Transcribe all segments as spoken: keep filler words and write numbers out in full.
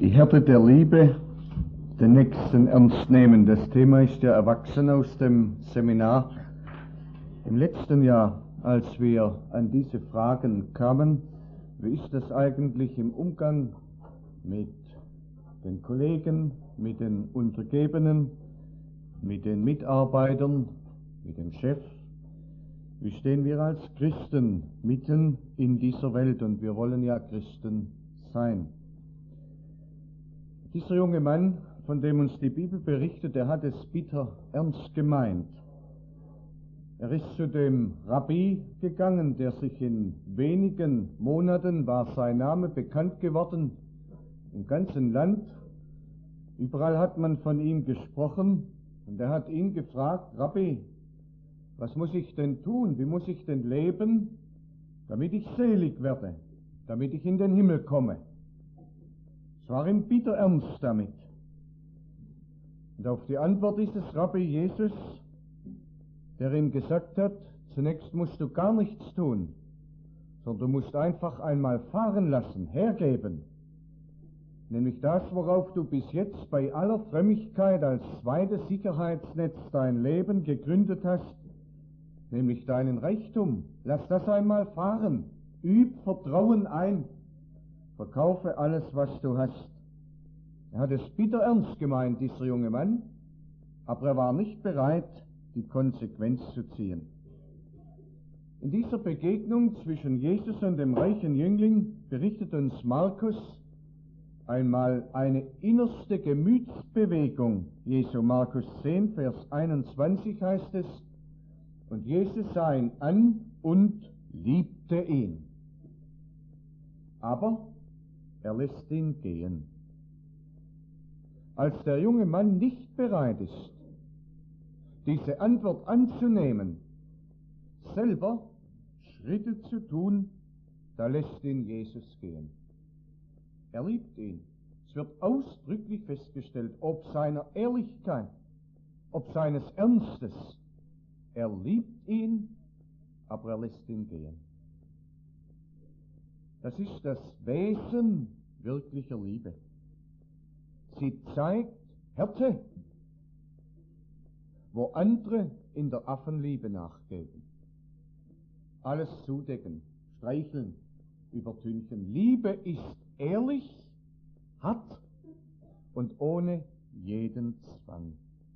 Die Härte der Liebe, den Nächsten ernst nehmen. Das Thema ist ja erwachsen aus dem Seminar. Im letzten Jahr, als wir an diese Fragen kamen, wie ist das eigentlich im Umgang mit den Kollegen, mit den Untergebenen, mit den Mitarbeitern, mit dem Chef? Wie stehen wir als Christen mitten in dieser Welt? Und wir wollen ja Christen sein. Dieser junge Mann, von dem uns die Bibel berichtet, der hat es bitter ernst gemeint. Er ist zu dem Rabbi gegangen, der sich in wenigen Monaten, war sein Name bekannt geworden, im ganzen Land. Überall hat man von ihm gesprochen und er hat ihn gefragt: Rabbi, was muss ich denn tun? Wie muss ich denn leben, damit ich selig werde, damit ich in den Himmel komme? Es war ihm bitter ernst damit. Und auf die Antwort dieses Rabbi Jesus, der ihm gesagt hat, zunächst musst du gar nichts tun, sondern du musst einfach einmal fahren lassen, hergeben. Nämlich das, worauf du bis jetzt bei aller Frömmigkeit als zweites Sicherheitsnetz dein Leben gegründet hast, nämlich deinen Reichtum. Lass das einmal fahren. Üb Vertrauen ein. Verkaufe alles, was du hast. Er hat es bitter ernst gemeint, dieser junge Mann, aber er war nicht bereit, die Konsequenz zu ziehen. In dieser Begegnung zwischen Jesus und dem reichen Jüngling berichtet uns Markus einmal eine innerste Gemütsbewegung Jesu. Markus zehn, Vers einundzwanzig heißt es: Und Jesus sah ihn an und liebte ihn. Aber er lässt ihn gehen. Als der junge Mann nicht bereit ist, diese Antwort anzunehmen, selber Schritte zu tun, da lässt ihn Jesus gehen. Er liebt ihn. Es wird ausdrücklich festgestellt, ob seiner Ehrlichkeit, ob seines Ernstes. Er liebt ihn, aber er lässt ihn gehen. Das ist das Wesen wirklicher Liebe. Sie zeigt Härte, wo andere in der Affenliebe nachgeben. Alles zudecken, streicheln, übertünchen. Liebe ist ehrlich, hart und ohne jeden Zwang.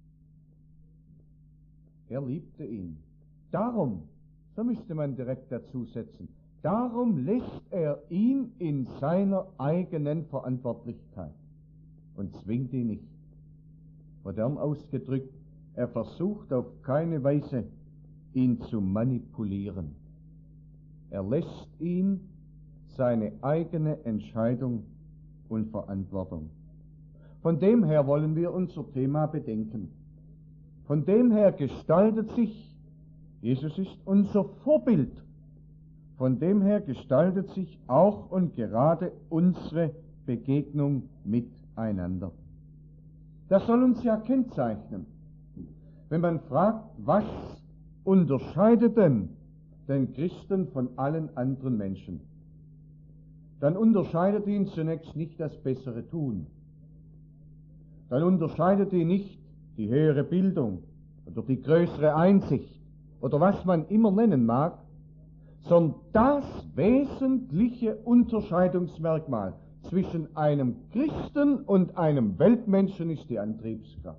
Er liebte ihn. Darum, so müsste man direkt dazu setzen, darum lässt er ihn in seiner eigenen Verantwortlichkeit und zwingt ihn nicht. Modern ausgedrückt, er versucht auf keine Weise, ihn zu manipulieren. Er lässt ihn seine eigene Entscheidung und Verantwortung. Von dem her wollen wir unser Thema bedenken. Von dem her gestaltet sich, Jesus ist unser Vorbild, von dem her gestaltet sich auch und gerade unsere Begegnung miteinander. Das soll uns ja kennzeichnen. Wenn man fragt, was unterscheidet denn den Christen von allen anderen Menschen, dann unterscheidet ihn zunächst nicht das bessere Tun. Dann unterscheidet ihn nicht die höhere Bildung oder die größere Einsicht oder was man immer nennen mag, sondern das wesentliche Unterscheidungsmerkmal zwischen einem Christen und einem Weltmenschen ist die Antriebskraft.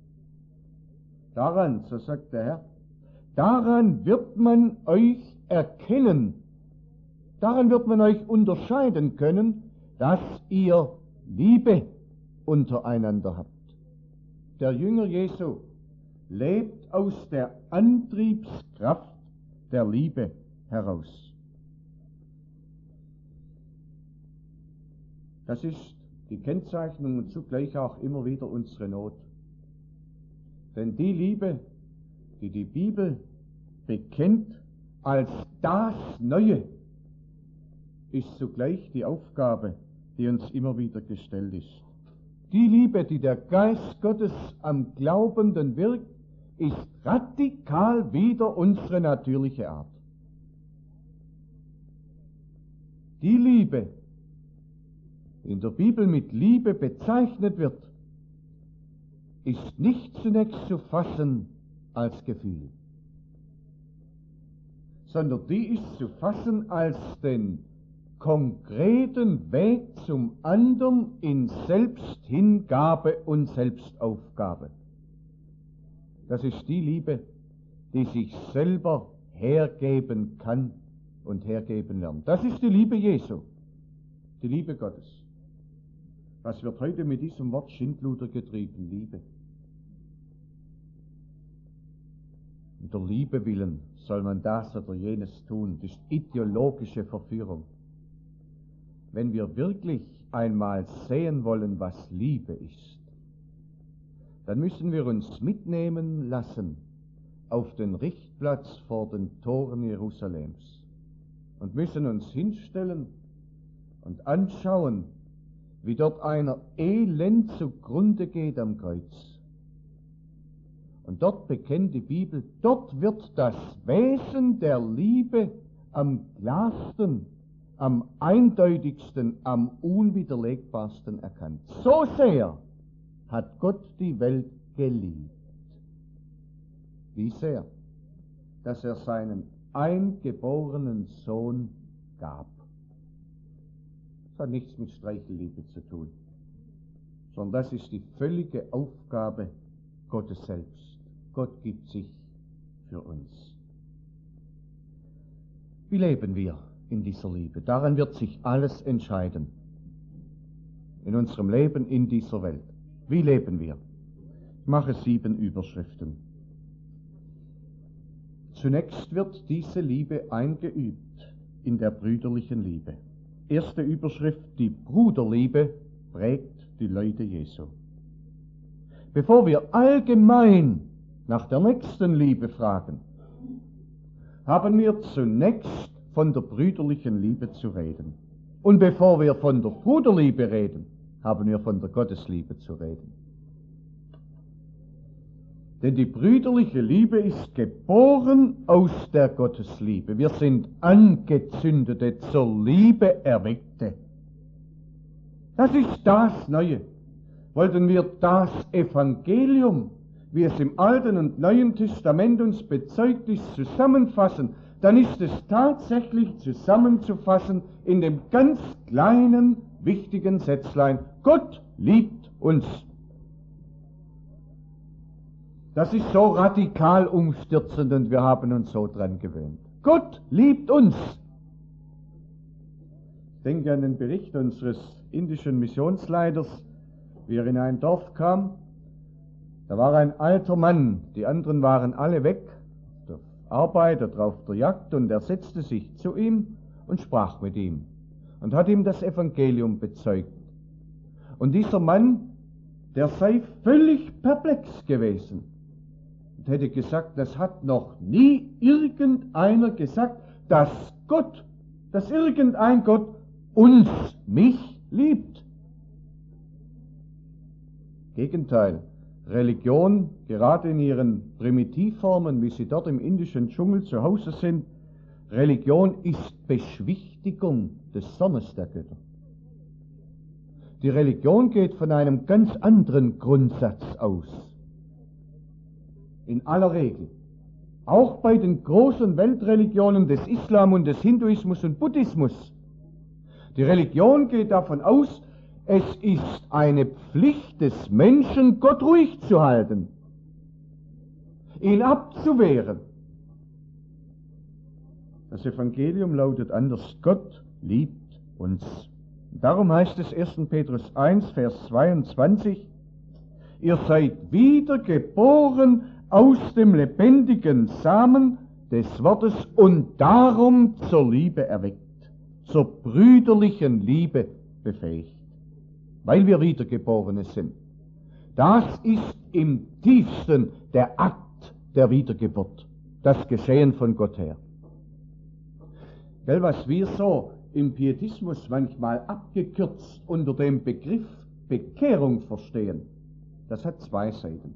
Daran, so sagt der Herr, daran wird man euch erkennen, daran wird man euch unterscheiden können, dass ihr Liebe untereinander habt. Der Jünger Jesu lebt aus der Antriebskraft der Liebe heraus. Das ist die Kennzeichnung und zugleich auch immer wieder unsere Not. Denn die Liebe, die die Bibel bekennt als das Neue, ist zugleich die Aufgabe, die uns immer wieder gestellt ist. Die Liebe, die der Geist Gottes am Glaubenden wirkt, ist radikal wider unsere natürliche Art. Die Liebe, in der Bibel mit Liebe bezeichnet wird, ist nicht zunächst zu fassen als Gefühl, sondern die ist zu fassen als den konkreten Weg zum anderen in Selbsthingabe und Selbstaufgabe. Das ist die Liebe, die sich selber hergeben kann und hergeben lernt. Das ist die Liebe Jesu, die Liebe Gottes. Was wird heute mit diesem Wort Schindluder getrieben? Liebe. Um der Liebe willen soll man das oder jenes tun. Das ist ideologische Verführung. Wenn wir wirklich einmal sehen wollen, was Liebe ist, dann müssen wir uns mitnehmen lassen auf den Richtplatz vor den Toren Jerusalems und müssen uns hinstellen und anschauen, wie dort einer elend zugrunde geht am Kreuz. Und dort bekennt die Bibel, dort wird das Wesen der Liebe am klarsten, am eindeutigsten, am unwiderlegbarsten erkannt. So sehr hat Gott die Welt geliebt. Wie sehr? Dass er seinen eingeborenen Sohn gab. Das hat nichts mit Streichelliebe zu tun, sondern das ist die völlige Aufgabe Gottes selbst. Gott gibt sich für uns. Wie leben wir in dieser Liebe? Daran wird sich alles entscheiden. In unserem Leben in dieser Welt. Wie leben wir? Ich mache sieben Überschriften. Zunächst wird diese Liebe eingeübt in der brüderlichen Liebe. Erste Überschrift: Die Bruderliebe prägt die Leute Jesu. Bevor wir allgemein nach der Nächstenliebe fragen, haben wir zunächst von der brüderlichen Liebe zu reden. Und bevor wir von der Bruderliebe reden, haben wir von der Gottesliebe zu reden. Denn die brüderliche Liebe ist geboren aus der Gottesliebe. Wir sind angezündete, zur Liebe erweckte. Das ist das Neue. Wollten wir das Evangelium, wie es im Alten und Neuen Testament uns bezeugt ist, zusammenfassen, dann ist es tatsächlich zusammenzufassen in dem ganz kleinen, wichtigen Sätzlein: Gott liebt uns. Das ist so radikal umstürzend und wir haben uns so dran gewöhnt. Gott liebt uns. Ich denke an den Bericht unseres indischen Missionsleiters, wie er in ein Dorf kam. Da war ein alter Mann, die anderen waren alle weg, der Arbeit oder auf der Jagd, und er setzte sich zu ihm und sprach mit ihm und hat ihm das Evangelium bezeugt. Und dieser Mann, der sei völlig perplex gewesen und hätte gesagt, das hat noch nie irgendeiner gesagt, dass Gott, dass irgendein Gott uns, mich liebt. Gegenteil. Religion, gerade in ihren Primitivformen, wie sie dort im indischen Dschungel zu Hause sind, Religion ist Beschwichtigung des Sohnes der Götter. Die Religion geht von einem ganz anderen Grundsatz aus. In aller Regel. Auch bei den großen Weltreligionen des Islam und des Hinduismus und Buddhismus. Die Religion geht davon aus, es ist eine Pflicht des Menschen, Gott ruhig zu halten, ihn abzuwehren. Das Evangelium lautet anders: Gott liebt uns. Darum heißt es ersten Petrus eins, Vers zweiundzwanzig, ihr seid wiedergeboren aus dem lebendigen Samen des Wortes und darum zur Liebe erweckt, zur brüderlichen Liebe befähigt. Weil wir Wiedergeborene sind. Das ist im tiefsten der Akt der Wiedergeburt, das Geschehen von Gott her. Gell, was wir so im Pietismus manchmal abgekürzt unter dem Begriff Bekehrung verstehen, das hat zwei Seiten.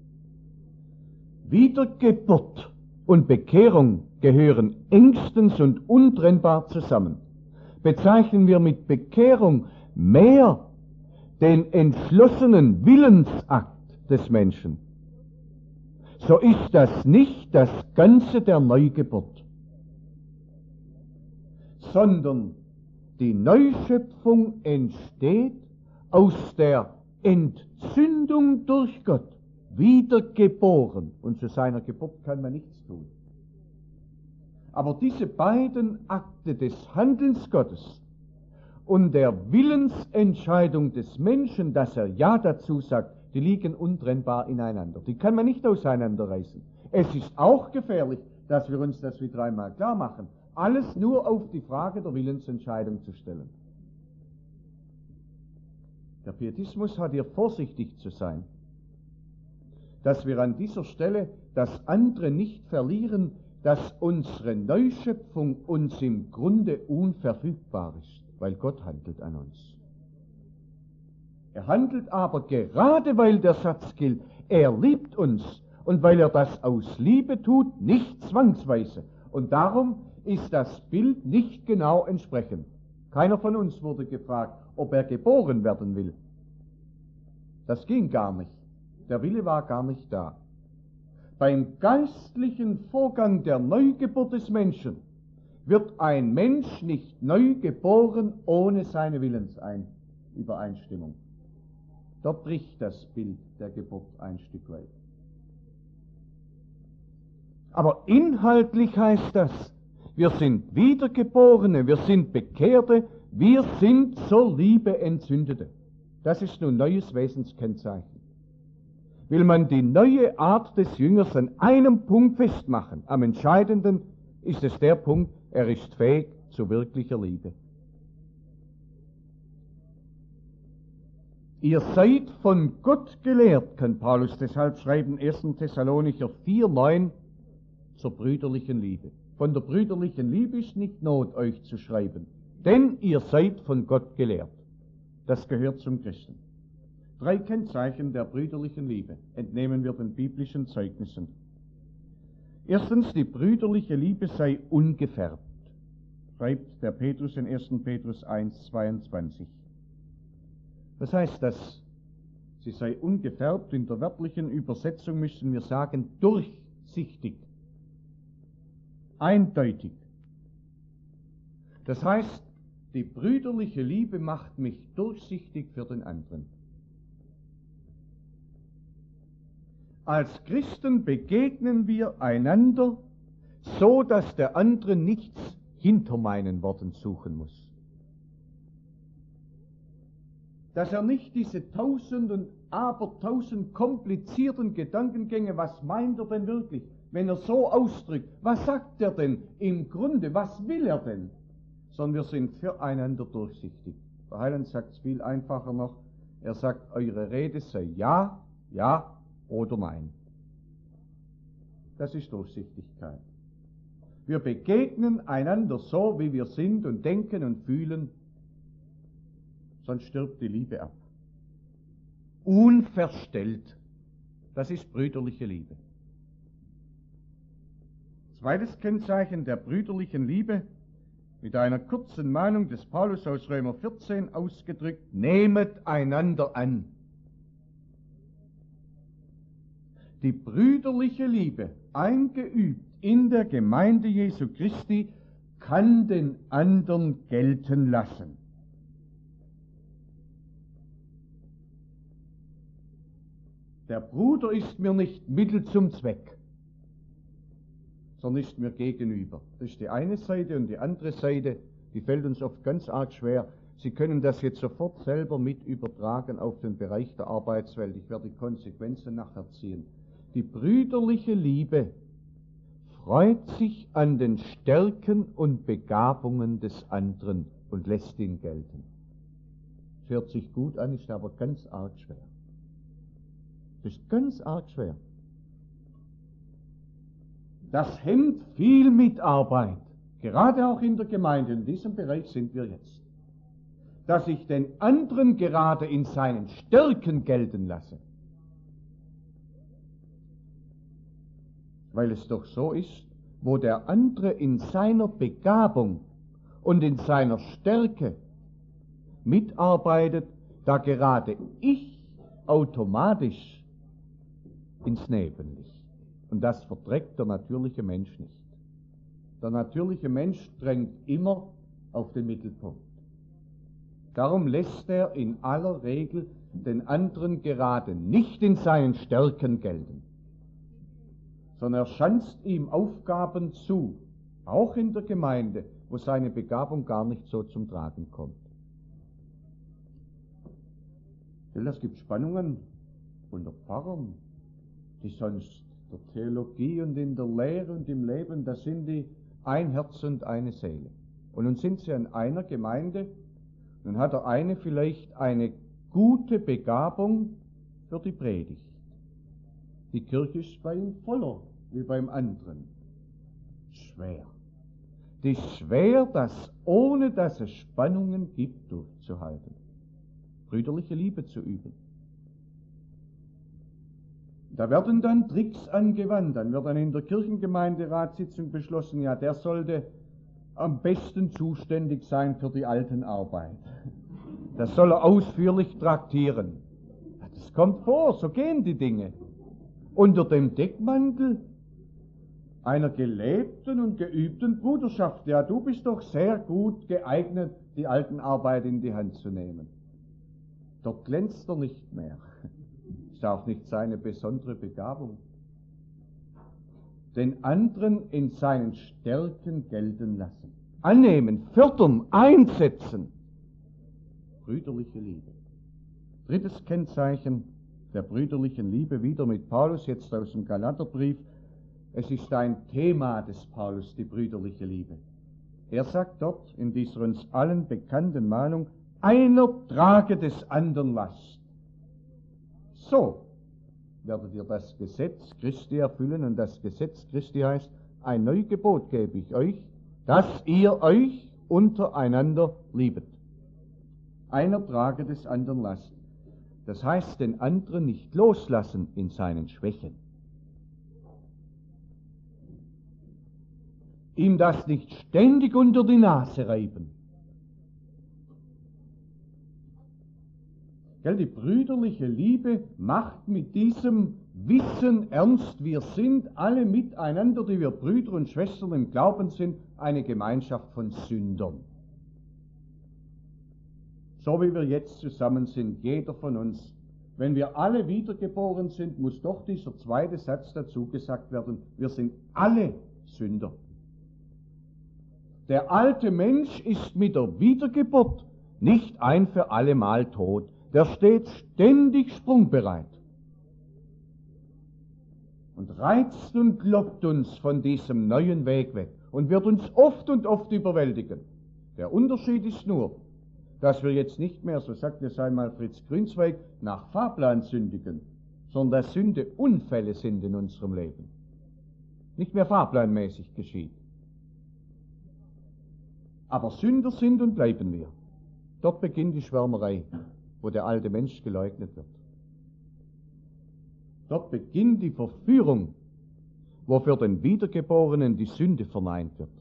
Wiedergeburt und Bekehrung gehören engstens und untrennbar zusammen. Bezeichnen wir mit Bekehrung mehr den entschlossenen Willensakt des Menschen, so ist das nicht das Ganze der Neugeburt, sondern die Neuschöpfung entsteht aus der Entzündung durch Gott, wiedergeboren. Und zu seiner Geburt kann man nichts tun. Aber diese beiden Akte des Handelns Gottes und der Willensentscheidung des Menschen, dass er Ja dazu sagt, die liegen untrennbar ineinander. Die kann man nicht auseinanderreißen. Es ist auch gefährlich, dass wir uns das wieder einmal klar machen, alles nur auf die Frage der Willensentscheidung zu stellen. Der Pietismus hat hier vorsichtig zu sein, dass wir an dieser Stelle das andere nicht verlieren, dass unsere Neuschöpfung uns im Grunde unverfügbar ist, weil Gott handelt an uns. Er handelt aber gerade, weil der Satz gilt, er liebt uns und weil er das aus Liebe tut, nicht zwangsweise. Und darum ist das Bild nicht genau entsprechend. Keiner von uns wurde gefragt, ob er geboren werden will. Das ging gar nicht. Der Wille war gar nicht da. Beim geistlichen Vorgang der Neugeburt des Menschen wird ein Mensch nicht neu geboren ohne seine Willensübereinstimmung. Dort bricht das Bild der Geburt ein Stück weit. Aber inhaltlich heißt das, wir sind Wiedergeborene, wir sind Bekehrte, wir sind zur Liebe Entzündete. Das ist nun neues Wesenskennzeichen. Will man die neue Art des Jüngers an einem Punkt festmachen, am entscheidenden ist es der Punkt, er ist fähig zu wirklicher Liebe. Ihr seid von Gott gelehrt, kann Paulus deshalb schreiben, erster Thessalonicher vier neun, zur brüderlichen Liebe. Von der brüderlichen Liebe ist nicht Not, euch zu schreiben, denn ihr seid von Gott gelehrt. Das gehört zum Christen. Drei Kennzeichen der brüderlichen Liebe entnehmen wir den biblischen Zeugnissen. Erstens, die brüderliche Liebe sei ungefärbt, schreibt der Petrus in erster Petrus eins zweiundzwanzig. Was heißt das? Sie sei ungefärbt. In der wörtlichen Übersetzung müssen wir sagen, durchsichtig, eindeutig. Das heißt, die brüderliche Liebe macht mich durchsichtig für den anderen. Als Christen begegnen wir einander so, dass der andere nichts hinter meinen Worten suchen muss. Dass er nicht diese tausend und abertausend komplizierten Gedankengänge, was meint er denn wirklich, wenn er so ausdrückt, was sagt er denn im Grunde, was will er denn, sondern wir sind füreinander durchsichtig. Der Heiland sagt es viel einfacher noch, er sagt, eure Rede sei ja, ja oder nein. Das ist Durchsichtigkeit. Wir begegnen einander so, wie wir sind und denken und fühlen, sonst stirbt die Liebe ab. Unverstellt. Das ist brüderliche Liebe. Zweites Kennzeichen der brüderlichen Liebe, mit einer kurzen Mahnung des Paulus aus Römer vierzehn ausgedrückt, nehmet einander an. Die brüderliche Liebe, eingeübt in der Gemeinde Jesu Christi, kann den anderen gelten lassen. Der Bruder ist mir nicht Mittel zum Zweck, sondern ist mir gegenüber. Das ist die eine Seite, und die andere Seite, die fällt uns oft ganz arg schwer. Sie können das jetzt sofort selber mit übertragen auf den Bereich der Arbeitswelt. Ich werde die Konsequenzen nachher ziehen. Die brüderliche Liebe freut sich an den Stärken und Begabungen des anderen und lässt ihn gelten. Es hört sich gut an, ist aber ganz arg schwer. Das ist ganz arg schwer. Das hemmt viel Mitarbeit, gerade auch in der Gemeinde. In diesem Bereich sind wir jetzt. Dass ich den anderen gerade in seinen Stärken gelten lasse. Weil es doch so ist, wo der andere in seiner Begabung und in seiner Stärke mitarbeitet, da gerate ich automatisch ins Nebenlicht. Und das verträgt der natürliche Mensch nicht. Der natürliche Mensch drängt immer auf den Mittelpunkt. Darum lässt er in aller Regel den anderen gerade nicht in seinen Stärken gelten, sondern er schanzt ihm Aufgaben zu, auch in der Gemeinde, wo seine Begabung gar nicht so zum Tragen kommt. Es gibt Spannungen unter Pfarrern, die sonst der Theologie und in der Lehre und im Leben, da sind die ein Herz und eine Seele. Und nun sind sie an einer Gemeinde, nun hat der eine vielleicht eine gute Begabung für die Predigt. Die Kirche ist bei ihm voller wie beim anderen. Schwer. Es ist schwer, das ohne dass es Spannungen gibt, durchzuhalten. Brüderliche Liebe zu üben. Da werden dann Tricks angewandt. Dann wird dann in der Kirchengemeinderatssitzung beschlossen, ja, der sollte am besten zuständig sein für die Altenarbeit. Das soll er ausführlich traktieren. Das kommt vor, so gehen die Dinge. Unter dem Deckmantel einer gelebten und geübten Bruderschaft. Ja, du bist doch sehr gut geeignet, die Altenarbeit in die Hand zu nehmen. Dort glänzt er nicht mehr. Ist auch nicht seine besondere Begabung. Den anderen in seinen Stärken gelten lassen. Annehmen, fördern, einsetzen. Brüderliche Liebe. Drittes Kennzeichen der brüderlichen Liebe, wieder mit Paulus, jetzt aus dem Galaterbrief. Es ist ein Thema des Paulus, die brüderliche Liebe. Er sagt dort in dieser uns allen bekannten Mahnung, einer trage des anderen Last. So werdet ihr das Gesetz Christi erfüllen, und das Gesetz Christi heißt, ein Neugebot gebe ich euch, dass ihr euch untereinander liebet. Einer trage des anderen Last. Das heißt, den anderen nicht loslassen in seinen Schwächen. Ihm das nicht ständig unter die Nase reiben. Die brüderliche Liebe macht mit diesem Wissen ernst, wir sind alle miteinander, die wir Brüder und Schwestern im Glauben sind, eine Gemeinschaft von Sündern. So wie wir jetzt zusammen sind, jeder von uns. Wenn wir alle wiedergeboren sind, muss doch dieser zweite Satz dazu gesagt werden, wir sind alle Sünder. Der alte Mensch ist mit der Wiedergeburt nicht ein für alle Mal tot. Der steht ständig sprungbereit und reizt und lockt uns von diesem neuen Weg weg und wird uns oft und oft überwältigen. Der Unterschied ist nur, dass wir jetzt nicht mehr, so sagt es einmal Fritz Grünzweig, nach Fahrplan sündigen, sondern dass Sünde Unfälle sind in unserem Leben. Nicht mehr fahrplanmäßig geschieht. Aber Sünder sind und bleiben wir. Dort beginnt die Schwärmerei, wo der alte Mensch geleugnet wird. Dort beginnt die Verführung, wo für den Wiedergeborenen die Sünde verneint wird.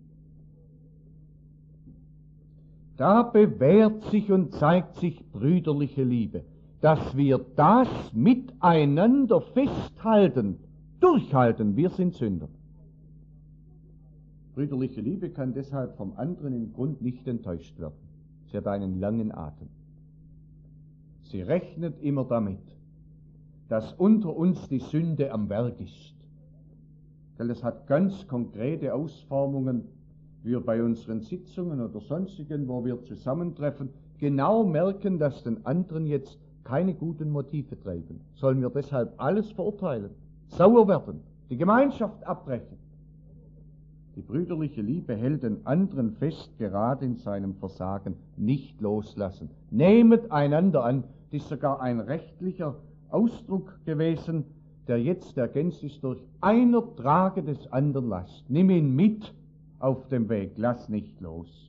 Da bewährt sich und zeigt sich brüderliche Liebe, dass wir das miteinander festhalten, durchhalten, wir sind Sünder. Brüderliche Liebe kann deshalb vom anderen im Grund nicht enttäuscht werden. Sie hat einen langen Atem. Sie rechnet immer damit, dass unter uns die Sünde am Werk ist. Denn es hat ganz konkrete Ausformungen, wie wir bei unseren Sitzungen oder sonstigen, wo wir zusammentreffen, genau merken, dass den anderen jetzt keine guten Motive treiben. Sollen wir deshalb alles verurteilen, sauer werden, die Gemeinschaft abbrechen? Die brüderliche Liebe hält den anderen fest, gerade in seinem Versagen, nicht loslassen. Nehmet einander an. Das ist sogar ein rechtlicher Ausdruck gewesen, der jetzt ergänzt ist durch einer trage des anderen Last. Nimm ihn mit auf dem Weg, lass nicht los.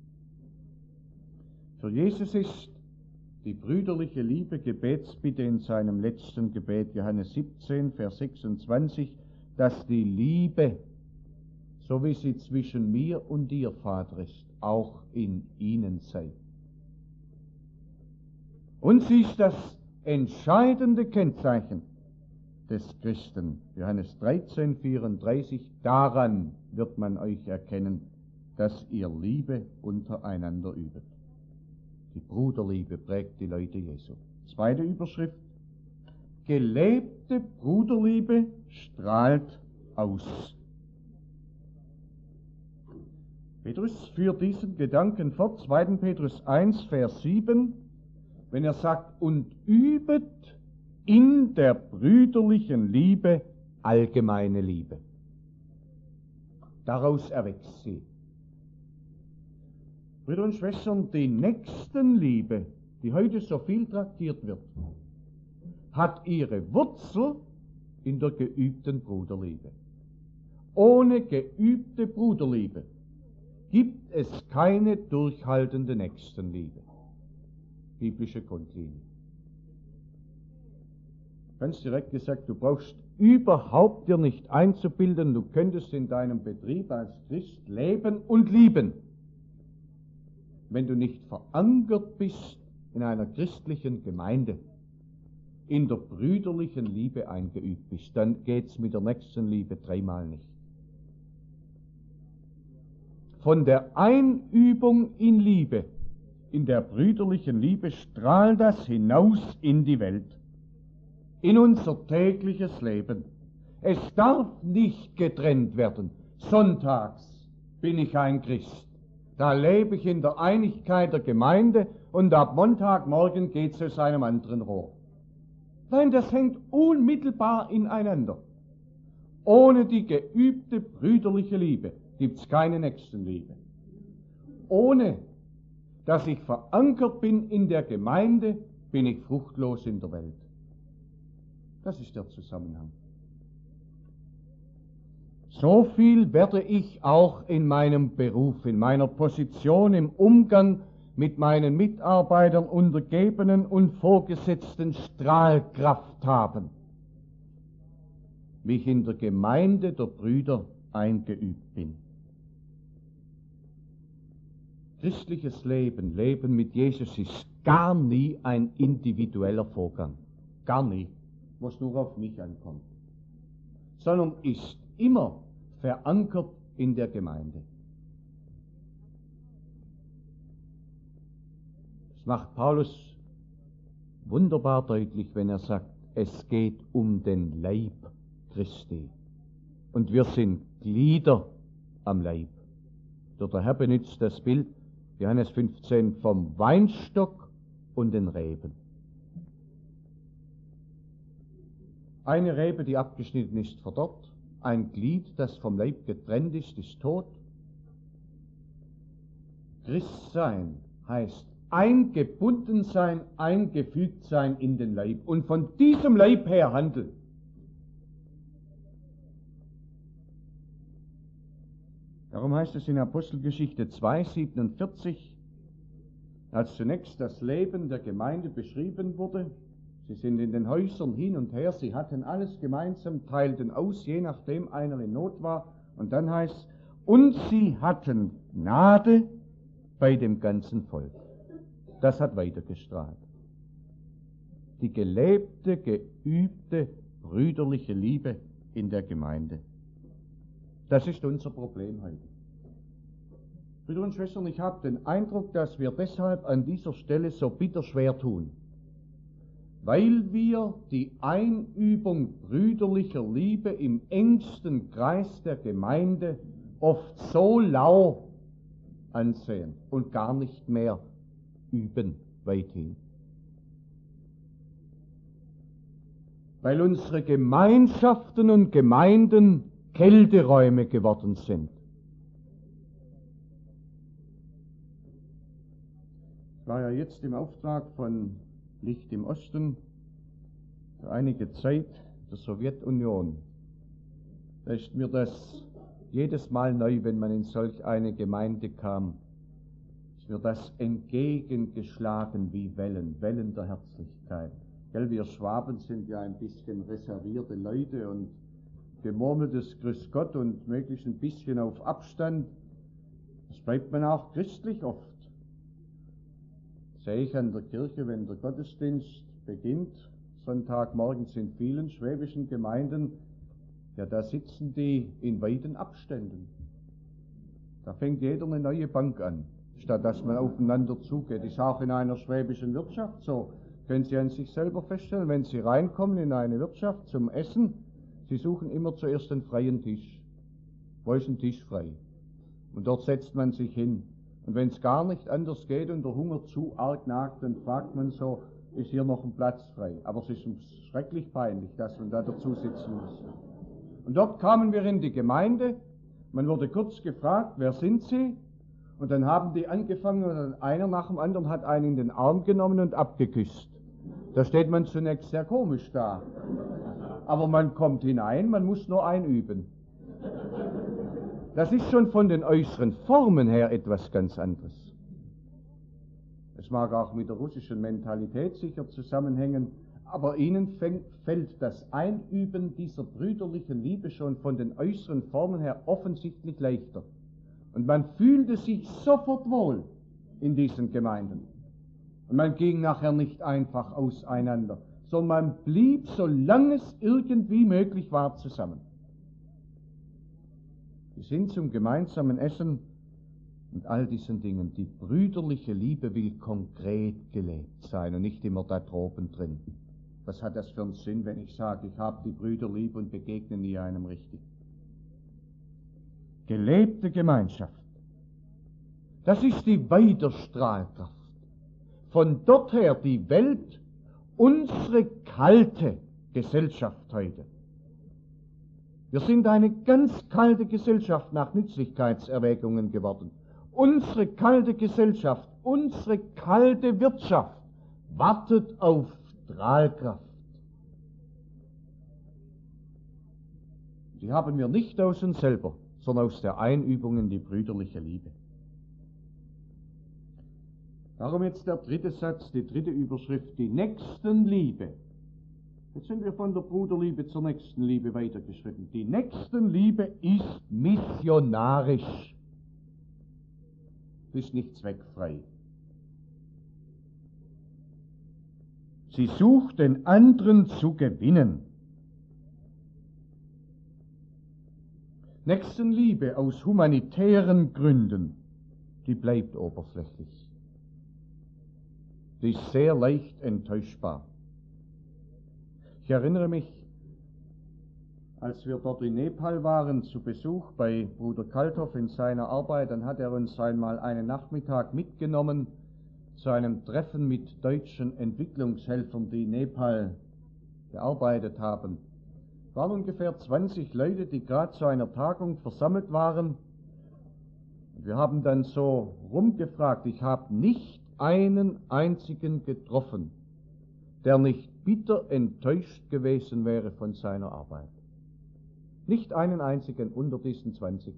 Für Jesus ist die brüderliche Liebe Gebetsbitte in seinem letzten Gebet, Johannes siebzehn, Vers sechsundzwanzig, dass die Liebe, so wie sie zwischen mir und dir, Vater, ist, auch in ihnen sei. Und sie ist das entscheidende Kennzeichen des Christen. Johannes dreizehn, vierunddreißig, daran wird man euch erkennen, dass ihr Liebe untereinander übet. Die Bruderliebe prägt die Leute Jesu. Zweite Überschrift: gelebte Bruderliebe strahlt aus. Petrus führt diesen Gedanken fort, zweiter Petrus eins, Vers sieben, wenn er sagt, und übet in der brüderlichen Liebe allgemeine Liebe. Daraus erwächst sie. Brüder und Schwestern, die Nächstenliebe, die heute so viel traktiert wird, hat ihre Wurzel in der geübten Bruderliebe. Ohne geübte Bruderliebe gibt es keine durchhaltende Nächstenliebe. Biblische Grundlinie. Ganz direkt gesagt, du brauchst überhaupt dir nicht einzubilden, du könntest in deinem Betrieb als Christ leben und lieben, wenn du nicht verankert bist in einer christlichen Gemeinde, in der brüderlichen Liebe eingeübt bist. Dann geht's mit der Nächstenliebe dreimal nicht. Von der Einübung in Liebe, in der brüderlichen Liebe, strahlt das hinaus in die Welt, in unser tägliches Leben. Es darf nicht getrennt werden. Sonntags bin ich ein Christ. Da lebe ich in der Einigkeit der Gemeinde und ab Montagmorgen geht es aus einem anderen Rohr. Nein, das hängt unmittelbar ineinander. Ohne die geübte brüderliche Liebe gibt es keine Nächstenliebe. Ohne dass ich verankert bin in der Gemeinde, bin ich fruchtlos in der Welt. Das ist der Zusammenhang. So viel werde ich auch in meinem Beruf, in meiner Position, im Umgang mit meinen Mitarbeitern, Untergebenen und Vorgesetzten Strahlkraft haben, wie ich in der Gemeinde der Brüder eingeübt bin. Christliches Leben, Leben mit Jesus ist gar nie ein individueller Vorgang. Gar nie, wo es nur auf mich ankommt. Sondern ist immer verankert in der Gemeinde. Das macht Paulus wunderbar deutlich, wenn er sagt, es geht um den Leib Christi. Und wir sind Glieder am Leib. Der Herr benutzt das Bild, Johannes fünfzehn, vom Weinstock und den Reben. Eine Rebe, die abgeschnitten ist, verdorrt. Ein Glied, das vom Leib getrennt ist, ist tot. Christsein heißt eingebunden sein, eingefügt sein in den Leib und von diesem Leib her handeln. Darum heißt es in Apostelgeschichte zwei, siebenundvierzig, als zunächst das Leben der Gemeinde beschrieben wurde, sie sind in den Häusern hin und her, sie hatten alles gemeinsam, teilten aus, je nachdem einer in Not war. Und dann heißt es, und sie hatten Gnade bei dem ganzen Volk. Das hat weitergestrahlt. Die gelebte, geübte, brüderliche Liebe in der Gemeinde. Das ist unser Problem heute. Brüder und Schwestern, ich habe den Eindruck, dass wir deshalb an dieser Stelle so bitter schwer tun, weil wir die Einübung brüderlicher Liebe im engsten Kreis der Gemeinde oft so lau ansehen und gar nicht mehr üben weithin. Weil unsere Gemeinschaften und Gemeinden Kälteräume geworden sind. Ich war ja jetzt im Auftrag von Licht im Osten für einige Zeit der Sowjetunion. Da ist mir das jedes Mal neu, wenn man in solch eine Gemeinde kam, ist mir das entgegengeschlagen wie Wellen, Wellen der Herzlichkeit. Gell, wir Schwaben sind ja ein bisschen reservierte Leute und gemurmeltes Grüß Gott und möglichst ein bisschen auf Abstand. Das bleibt man auch christlich oft. sehe ich an der Kirche, wenn der Gottesdienst beginnt, Sonntagmorgens in vielen schwäbischen Gemeinden, ja, da sitzen die in weiten Abständen. Da fängt jeder eine neue Bank an, statt dass man aufeinander zugeht. Ist auch in einer schwäbischen Wirtschaft so. Können Sie an sich selber feststellen, wenn Sie reinkommen in eine Wirtschaft zum Essen, Sie suchen immer zuerst einen freien Tisch. Wo ist ein Tisch frei? Und dort setzt man sich hin. Und wenn es gar nicht anders geht und der Hunger zu arg nagt, dann fragt man so, ist hier noch ein Platz frei? Aber es ist schrecklich peinlich, dass man da dazu sitzen muss. Und dort kamen wir in die Gemeinde, man wurde kurz gefragt, wer sind Sie? Und dann haben die angefangen und einer nach dem anderen hat einen in den Arm genommen und abgeküsst. Da steht man zunächst sehr komisch da. Aber man kommt hinein, man muss nur einüben. Das ist schon von den äußeren Formen her etwas ganz anderes. Es mag auch mit der russischen Mentalität sicher zusammenhängen, aber ihnen fängt, fällt das Einüben dieser brüderlichen Liebe schon von den äußeren Formen her offensichtlich leichter. Und man fühlte sich sofort wohl in diesen Gemeinden. Und man ging nachher nicht einfach auseinander, sondern man blieb, solange es irgendwie möglich war, zusammen. Wir sind zum gemeinsamen Essen und all diesen Dingen. Die brüderliche Liebe will konkret gelebt sein und nicht immer da droben drin. Was hat das für einen Sinn, wenn ich sage, ich habe die Brüder lieb und begegne nie einem richtig? Gelebte Gemeinschaft. Das ist die Weiterstrahlkraft. Von dort her die Welt, unsere kalte Gesellschaft heute. Wir sind eine ganz kalte Gesellschaft nach Nützlichkeitserwägungen geworden. Unsere kalte Gesellschaft, unsere kalte Wirtschaft wartet auf Strahlkraft. Die haben wir nicht aus uns selber, sondern aus der Einübung in die brüderliche Liebe. Darum jetzt der dritte Satz, die dritte Überschrift, die Nächstenliebe. Jetzt sind wir von der Bruderliebe zur Nächstenliebe weitergeschritten. Die Nächstenliebe ist missionarisch. Ist nicht zweckfrei. Sie sucht den anderen zu gewinnen. Nächstenliebe aus humanitären Gründen, die bleibt oberflächlich. Die ist sehr leicht enttäuschbar. Ich erinnere mich, als wir dort in Nepal waren, zu Besuch bei Bruder Kalthoff in seiner Arbeit, dann hat er uns einmal einen Nachmittag mitgenommen zu einem Treffen mit deutschen Entwicklungshelfern, die in Nepal gearbeitet haben. Es waren ungefähr zwanzig Leute, die gerade zu einer Tagung versammelt waren. Wir haben dann so rumgefragt, ich habe nicht einen einzigen getroffen, der nicht bitter enttäuscht gewesen wäre von seiner Arbeit. Nicht einen einzigen unter diesen zwanzig.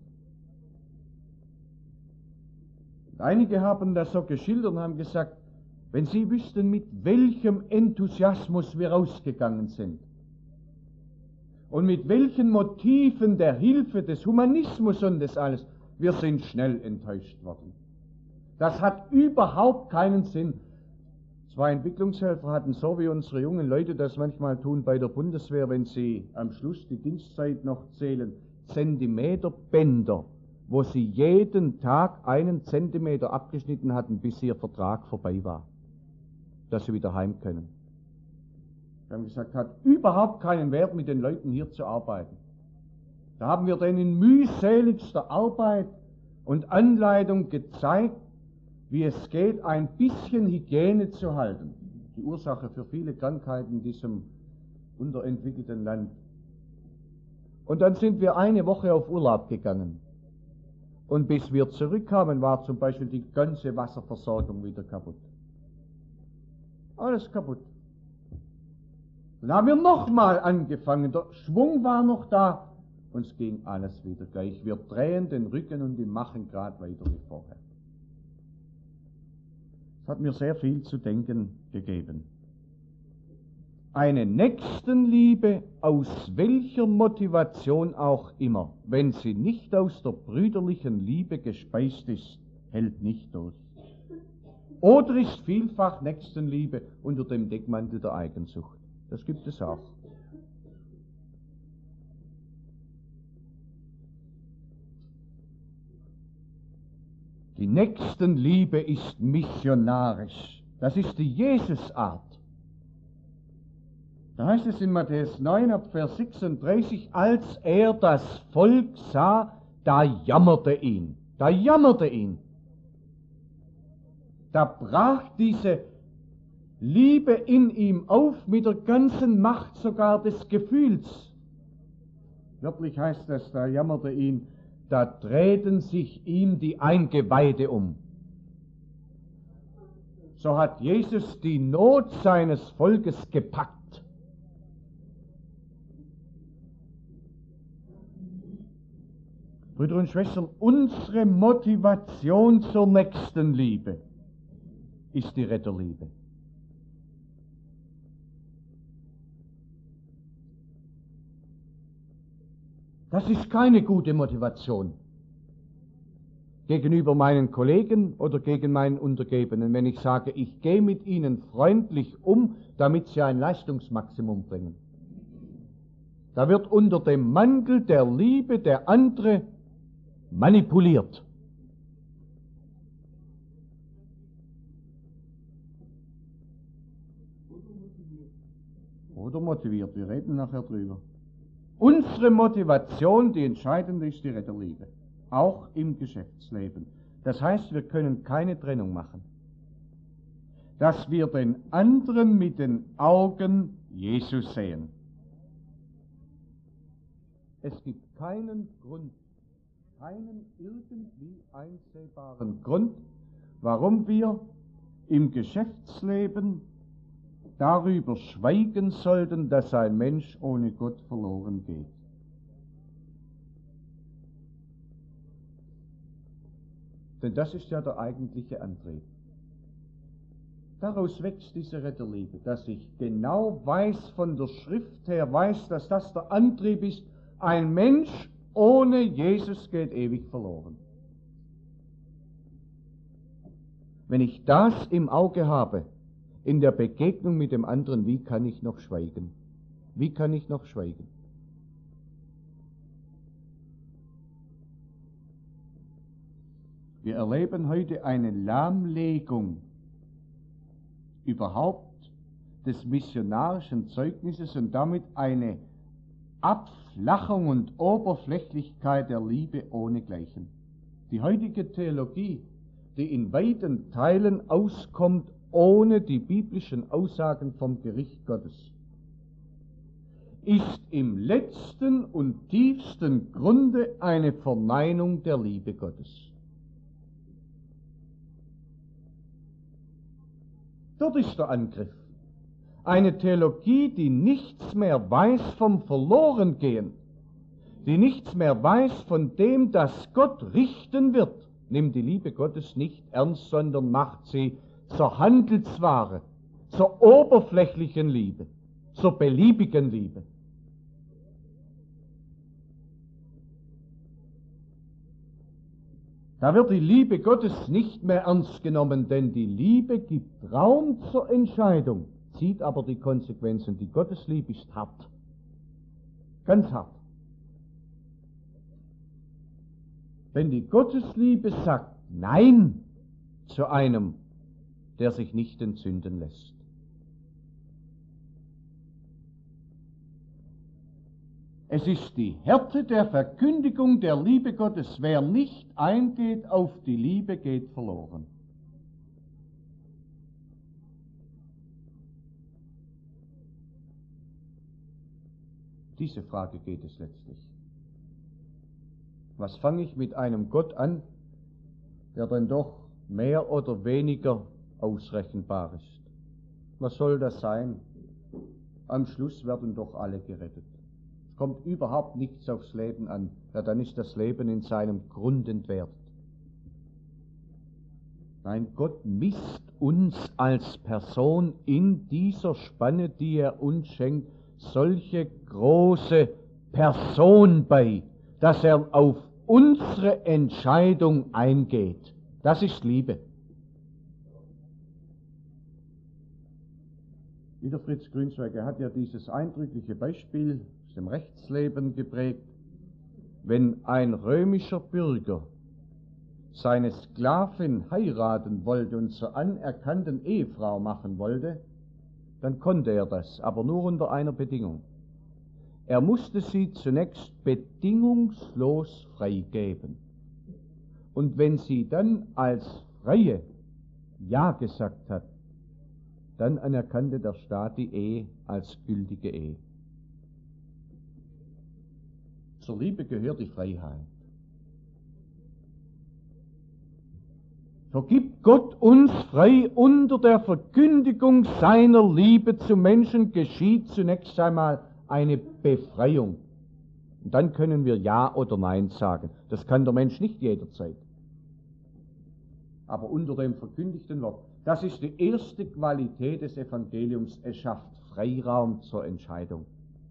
Und einige haben das so geschildert und haben gesagt, wenn sie wüssten, mit welchem Enthusiasmus wir rausgegangen sind und mit welchen Motiven der Hilfe, des Humanismus und des alles, wir sind schnell enttäuscht worden. Das hat überhaupt keinen Sinn. Zwei Entwicklungshelfer hatten so wie unsere jungen Leute das manchmal tun bei der Bundeswehr, wenn sie am Schluss die Dienstzeit noch zählen, Zentimeterbänder, wo sie jeden Tag einen Zentimeter abgeschnitten hatten, bis ihr Vertrag vorbei war, dass sie wieder heim können. Wir haben gesagt, hat überhaupt keinen Wert, mit den Leuten hier zu arbeiten. Da haben wir denen in mühseligster Arbeit und Anleitung gezeigt, wie es geht, ein bisschen Hygiene zu halten. Die Ursache für viele Krankheiten in diesem unterentwickelten Land. Und dann sind wir eine Woche auf Urlaub gegangen. Und bis wir zurückkamen, war zum Beispiel die ganze Wasserversorgung wieder kaputt. Alles kaputt. Dann haben wir nochmal angefangen. Der Schwung war noch da. Uns ging alles wieder gleich. Wir drehen den Rücken und die machen gerade weiter wie vorher. Das hat mir sehr viel zu denken gegeben. Eine Nächstenliebe, aus welcher Motivation auch immer, wenn sie nicht aus der brüderlichen Liebe gespeist ist, hält nicht durch. Oder ist vielfach Nächstenliebe unter dem Deckmantel der Eigensucht? Das gibt es auch. Die Nächstenliebe ist missionarisch. Das ist die Jesusart. Da heißt es in Matthäus neun, ab Vers sechsunddreißig, als er das Volk sah, da jammerte ihn. Da jammerte ihn. Da brach diese Liebe in ihm auf mit der ganzen Macht sogar des Gefühls. Wörtlich heißt das, da jammerte ihn, da drehten sich ihm die Eingeweide um. So hat Jesus die Not seines Volkes gepackt. Brüder und Schwestern, unsere Motivation zur Nächstenliebe ist die Retterliebe. Das ist keine gute Motivation gegenüber meinen Kollegen oder gegen meinen Untergebenen, wenn ich sage, ich gehe mit ihnen freundlich um, damit sie ein Leistungsmaximum bringen. Da wird unter dem Mantel der Liebe der andere manipuliert. Oder motiviert, wir reden nachher drüber. Unsere Motivation, die entscheidende, ist die Retterliebe, auch im Geschäftsleben. Das heißt, wir können keine Trennung machen. Dass wir den anderen mit den Augen Jesus sehen. Es gibt keinen Grund, keinen irgendwie einsehbaren Grund, warum wir im Geschäftsleben darüber schweigen sollten, dass ein Mensch ohne Gott verloren geht. Denn das ist ja der eigentliche Antrieb. Daraus wächst diese Retterliebe, dass ich genau weiß, von der Schrift her weiß, dass das der Antrieb ist. Ein Mensch ohne Jesus geht ewig verloren. Wenn ich das im Auge habe, in der Begegnung mit dem anderen, wie kann ich noch schweigen? Wie kann ich noch schweigen? Wir erleben heute eine Lahmlegung überhaupt des missionarischen Zeugnisses und damit eine Abflachung und Oberflächlichkeit der Liebe ohnegleichen. Die heutige Theologie, die in weiten Teilen auskommt ohne die biblischen Aussagen vom Gericht Gottes, ist im letzten und tiefsten Grunde eine Verneinung der Liebe Gottes. Dort ist der Angriff. Eine Theologie, die nichts mehr weiß vom Verlorengehen, die nichts mehr weiß von dem, dass Gott richten wird, nimmt die Liebe Gottes nicht ernst, sondern macht sie zur Handelsware, zur oberflächlichen Liebe, zur beliebigen Liebe. Da wird die Liebe Gottes nicht mehr ernst genommen, denn die Liebe gibt Raum zur Entscheidung, zieht aber die Konsequenzen. Die Gottesliebe ist hart, ganz hart. Wenn die Gottesliebe sagt Nein zu einem, der sich nicht entzünden lässt. Es ist die Härte der Verkündigung der Liebe Gottes. Wer nicht eingeht auf die Liebe, geht verloren. Diese Frage geht es letztlich. Was fange ich mit einem Gott an, der dann doch mehr oder weniger ausrechenbar ist? Was soll das sein? Am Schluss werden doch alle gerettet. Es kommt überhaupt nichts aufs Leben an, ja, dann ist das Leben in seinem Grund entwertet. Nein, Gott misst uns als Person in dieser Spanne, die er uns schenkt, solche große Person bei, dass er auf unsere Entscheidung eingeht. Das ist Liebe. Wieder Fritz Grünzweig, er hat ja dieses eindrückliche Beispiel aus dem Rechtsleben geprägt. Wenn ein römischer Bürger seine Sklavin heiraten wollte und zur anerkannten Ehefrau machen wollte, dann konnte er das, aber nur unter einer Bedingung. Er musste sie zunächst bedingungslos freigeben. Und wenn sie dann als Freie Ja gesagt hat, dann anerkannte der Staat die Ehe als gültige Ehe. Zur Liebe gehört die Freiheit. So gibt Gott uns frei unter der Verkündigung seiner Liebe zum Menschen, geschieht zunächst einmal eine Befreiung. Und dann können wir Ja oder Nein sagen. Das kann der Mensch nicht jederzeit. Aber unter dem verkündigten Wort. Das ist die erste Qualität des Evangeliums. Es schafft Freiraum zur Entscheidung.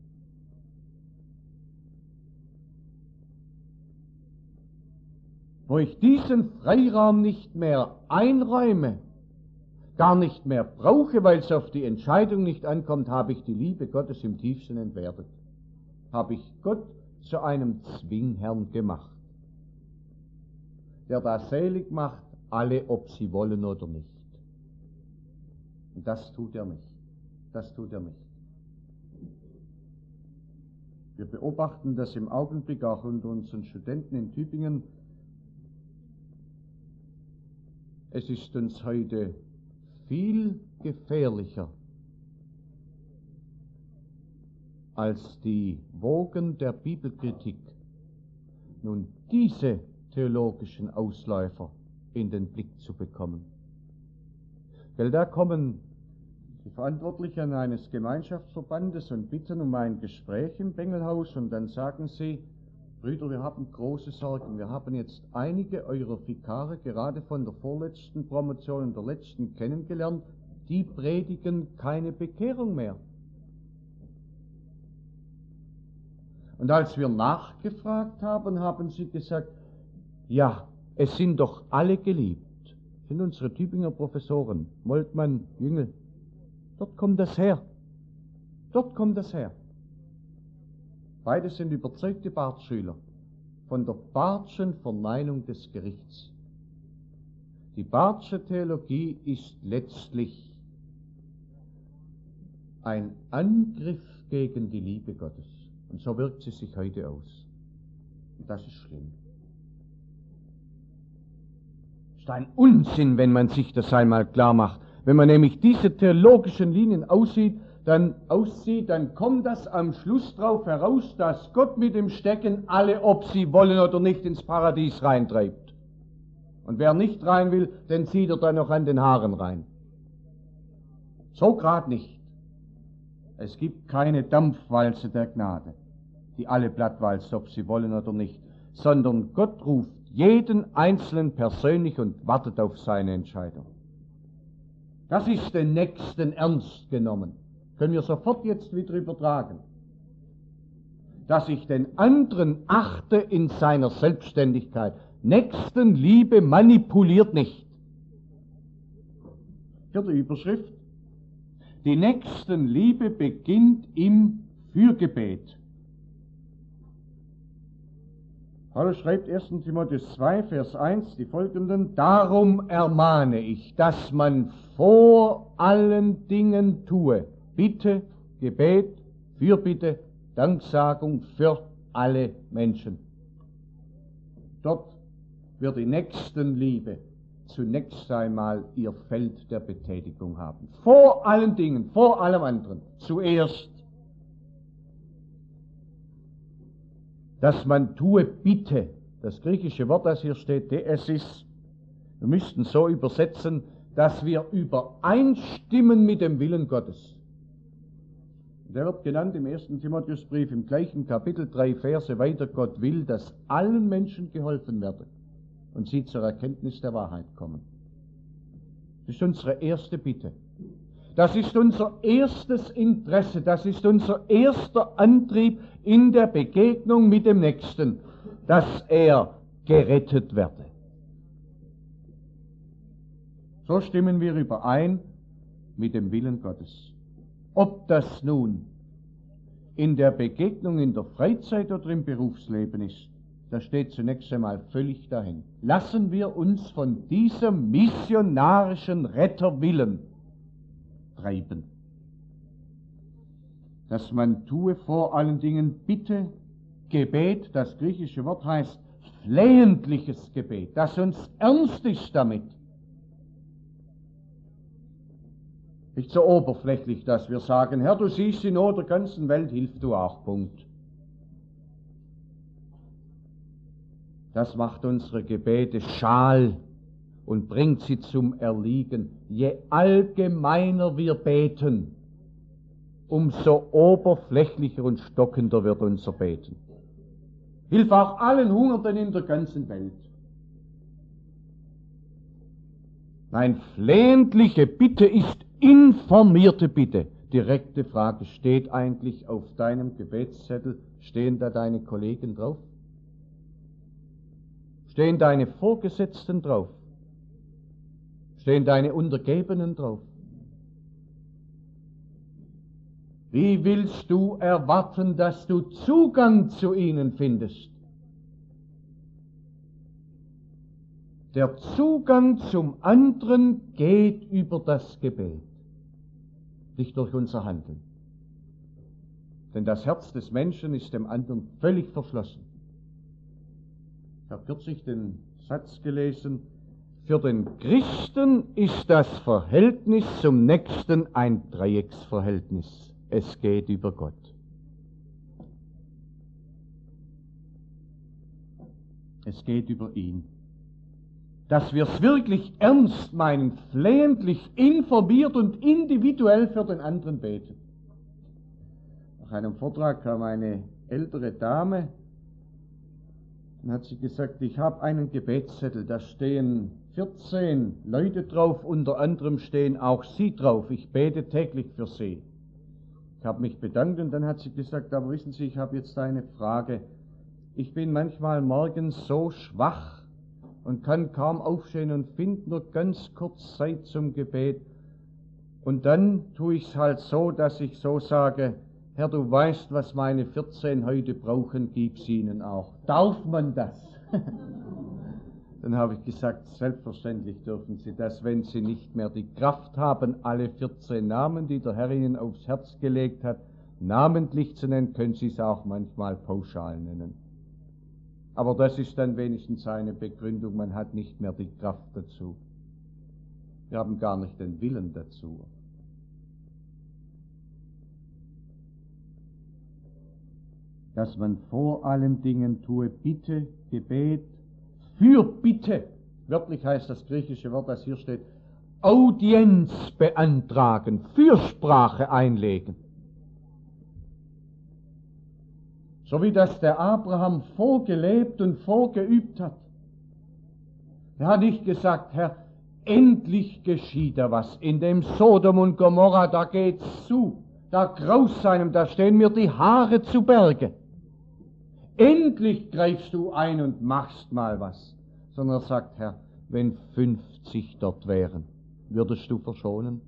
Wo ich diesen Freiraum nicht mehr einräume, gar nicht mehr brauche, weil es auf die Entscheidung nicht ankommt, habe ich die Liebe Gottes im tiefsten entwertet. Habe ich Gott zu einem Zwingherrn gemacht, der da selig macht, alle, ob sie wollen oder nicht. Und das tut er nicht. Das tut er nicht. Wir beobachten das im Augenblick auch unter unseren Studenten in Tübingen. Es ist uns heute viel gefährlicher, als die Wogen der Bibelkritik, nun diese theologischen Ausläufer in den Blick zu bekommen. Weil da kommen die Verantwortlichen eines Gemeinschaftsverbandes und bitten um ein Gespräch im Bengelhaus und dann sagen sie: Brüder, wir haben große Sorgen. Wir haben jetzt einige eurer Vikare gerade von der vorletzten Promotion und der letzten kennengelernt. Die predigen keine Bekehrung mehr. Und als wir nachgefragt haben, haben sie gesagt, ja, es sind doch alle geliebt. Das sind unsere Tübinger Professoren, Moltmann, Jüngel. Dort kommt das her. Dort kommt das her. Beide sind überzeugte Barthschüler von der Barthschen Verneinung des Gerichts. Die Barthsche Theologie ist letztlich ein Angriff gegen die Liebe Gottes. Und so wirkt sie sich heute aus. Und das ist schlimm. Es ist ein Unsinn, wenn man sich das einmal klar macht. Wenn man nämlich diese theologischen Linien aussieht, dann aussieht, dann kommt das am Schluss drauf heraus, dass Gott mit dem Stecken alle, ob sie wollen oder nicht, ins Paradies reintreibt. Und wer nicht rein will, den zieht er dann noch an den Haaren rein. So grad nicht. Es gibt keine Dampfwalze der Gnade, die alle plattwalzt, ob sie wollen oder nicht, sondern Gott ruft jeden Einzelnen persönlich und wartet auf seine Entscheidung. Das ist den Nächsten ernst genommen. Können wir sofort jetzt wieder übertragen. Dass ich den anderen achte in seiner Selbstständigkeit. Nächstenliebe manipuliert nicht. Vierte Überschrift. Die Nächstenliebe beginnt im Fürgebet. Paulus schreibt erster Timotheus zwei, Vers eins, die folgenden: Darum ermahne ich, dass man vor allen Dingen tue Bitte, Gebet, Fürbitte, Danksagung für alle Menschen. Dort wird die Nächstenliebe zunächst einmal ihr Feld der Betätigung haben. Vor allen Dingen, vor allem anderen. Zuerst, dass man tue Bitte. Das griechische Wort, das hier steht, Deesis, wir müssten so übersetzen, dass wir übereinstimmen mit dem Willen Gottes. Der wird genannt im ersten Timotheusbrief im gleichen Kapitel, drei Verse weiter. Gott will, dass allen Menschen geholfen werde und sie zur Erkenntnis der Wahrheit kommen. Das ist unsere erste Bitte. Das ist unser erstes Interesse. Das ist unser erster Antrieb in der Begegnung mit dem Nächsten, dass er gerettet werde. So stimmen wir überein mit dem Willen Gottes. Ob das nun in der Begegnung in der Freizeit oder im Berufsleben ist, das steht zunächst einmal völlig dahin. Lassen wir uns von diesem missionarischen Retterwillen treiben, dass man tue vor allen Dingen Bitte, Gebet, das griechische Wort heißt flehentliches Gebet, dass uns ernst ist damit. Nicht so oberflächlich, dass wir sagen, Herr, du siehst die Not der ganzen Welt, hilf du auch, Punkt. Das macht unsere Gebete schal und bringt sie zum Erliegen. Je allgemeiner wir beten, umso oberflächlicher und stockender wird unser Beten. Hilf auch allen Hungernden in der ganzen Welt. Nein, flehentliche Bitte ist informierte Bitte. Direkte Frage, steht eigentlich auf deinem Gebetszettel, stehen da deine Kollegen drauf? Stehen deine Vorgesetzten drauf? Stehen deine Untergebenen drauf? Wie willst du erwarten, dass du Zugang zu ihnen findest? Der Zugang zum anderen geht über das Gebet, nicht durch unser Handeln. Denn das Herz des Menschen ist dem anderen völlig verschlossen. Ich habe kürzlich den Satz gelesen, für den Christen ist das Verhältnis zum Nächsten ein Dreiecksverhältnis. Es geht über Gott. Es geht über ihn. Dass wir es wirklich ernst meinen, flehentlich, informiert und individuell für den anderen beten. Nach einem Vortrag kam eine ältere Dame, dann hat sie gesagt, ich habe einen Gebetszettel, da stehen vierzehn Leute drauf, unter anderem stehen auch Sie drauf, ich bete täglich für Sie. Ich habe mich bedankt und dann hat sie gesagt, aber wissen Sie, ich habe jetzt eine Frage. Ich bin manchmal morgens so schwach und kann kaum aufstehen und finde nur ganz kurz Zeit zum Gebet. Und dann tue ich es halt so, dass ich so sage, Herr, du weißt, was meine vierzehn heute brauchen, gib's ihnen auch. Darf man das? Dann habe ich gesagt, selbstverständlich dürfen Sie das, wenn Sie nicht mehr die Kraft haben, alle vierzehn Namen, die der Herr Ihnen aufs Herz gelegt hat, namentlich zu nennen, können Sie es auch manchmal pauschal nennen. Aber das ist dann wenigstens eine Begründung, man hat nicht mehr die Kraft dazu. Wir haben gar nicht den Willen dazu. Dass man vor allen Dingen tue Bitte, Gebet, für Bitte. Wörtlich heißt das griechische Wort, das hier steht, Audienz beantragen, Fürsprache einlegen. So wie das der Abraham vorgelebt und vorgeübt hat. Er hat nicht gesagt, Herr, endlich geschieht da was. In dem Sodom und Gomorra, da geht's zu. Da graust einem, da stehen mir die Haare zu Berge. Endlich greifst du ein und machst mal was. Sondern er sagt, Herr, wenn fünfzig dort wären, würdest du verschonen?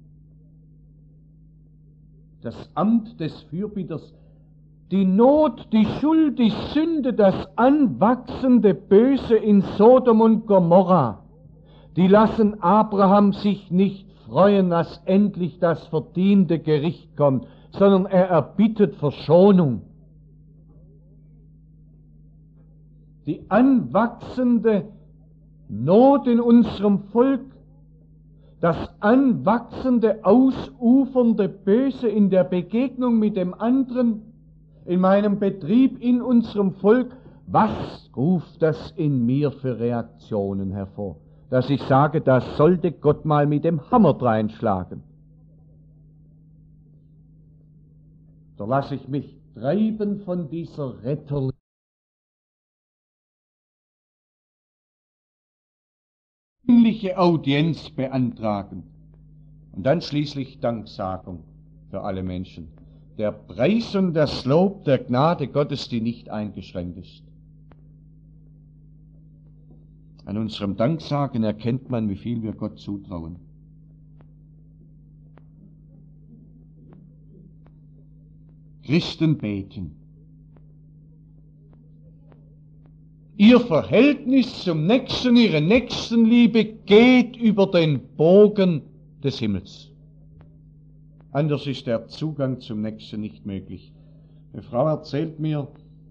Das Amt des Fürbitters, die Not, die Schuld, die Sünde, das anwachsende Böse in Sodom und Gomorra, die lassen Abraham sich nicht freuen, dass endlich das verdiente Gericht kommt, sondern er erbittet Verschonung. Die anwachsende Not in unserem Volk, das anwachsende, ausufernde Böse in der Begegnung mit dem anderen, in meinem Betrieb, in unserem Volk, was ruft das in mir für Reaktionen hervor? Dass ich sage, da sollte Gott mal mit dem Hammer dreinschlagen. So lasse ich mich treiben von dieser Retterlichkeit. Audienz beantragen und dann schließlich Danksagung für alle Menschen. Der Preis und das Lob der Gnade Gottes, die nicht eingeschränkt ist. An unserem Danksagen erkennt man, wie viel wir Gott zutrauen. Christen beten. Ihr Verhältnis zum Nächsten, ihre Nächstenliebe geht über den Bogen des Himmels. Anders ist der Zugang zum Nächsten nicht möglich. Eine Frau erzählt mir,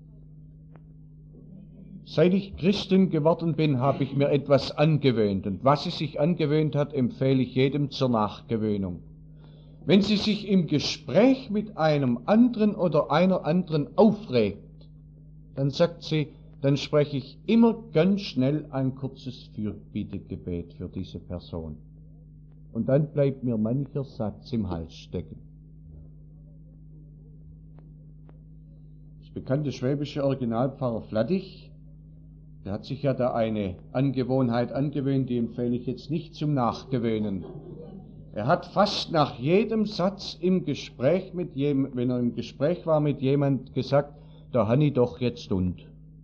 seit ich Christin geworden bin, habe ich mir etwas angewöhnt. Und was sie sich angewöhnt hat, empfehle ich jedem zur Nachgewöhnung. Wenn sie sich im Gespräch mit einem anderen oder einer anderen aufregt, dann sagt sie, dann spreche ich immer ganz schnell ein kurzes Fürbittegebet für diese Person. Und dann bleibt mir mancher Satz im Hals stecken. Das bekannte schwäbische Originalpfarrer Flattich, der hat sich ja da eine Angewohnheit angewöhnt, die empfehle ich jetzt nicht zum Nachgewöhnen. Er hat fast nach jedem Satz im Gespräch mit jem, wenn er im Gespräch war mit jemand gesagt, da han ich doch jetzt und.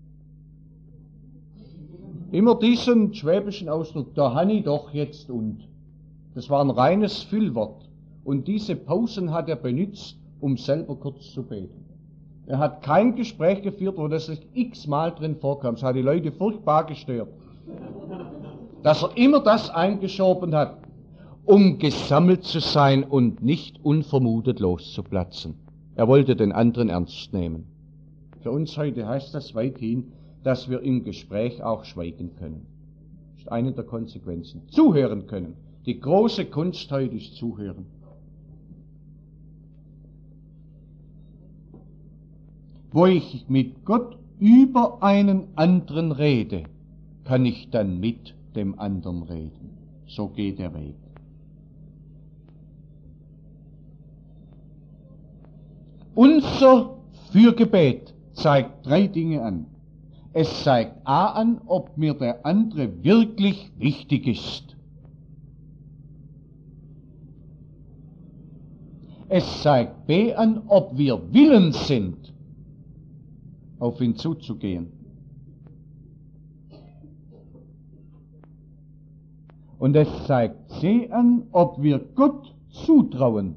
Immer diesen schwäbischen Ausdruck, da han ich doch jetzt und. Das war ein reines Füllwort. Und diese Pausen hat er benutzt, um selber kurz zu beten. Er hat kein Gespräch geführt, wo das x-mal drin vorkam. Es hat die Leute furchtbar gestört. Dass er immer das eingeschoben hat, um gesammelt zu sein und nicht unvermutet loszuplatzen. Er wollte den anderen ernst nehmen. Für uns heute heißt das weithin, dass wir im Gespräch auch schweigen können. Das ist eine der Konsequenzen. Zuhören können. Die große Kunst heute ist Zuhören. Wo ich mit Gott über einen anderen rede, kann ich dann mit dem anderen reden. So geht der Weg. Unser Fürgebet zeigt drei Dinge an. Es zeigt A an, ob mir der andere wirklich wichtig ist. Es zeigt B an, ob wir willens sind, auf ihn zuzugehen. Und es zeigt C an, ob wir Gott zutrauen,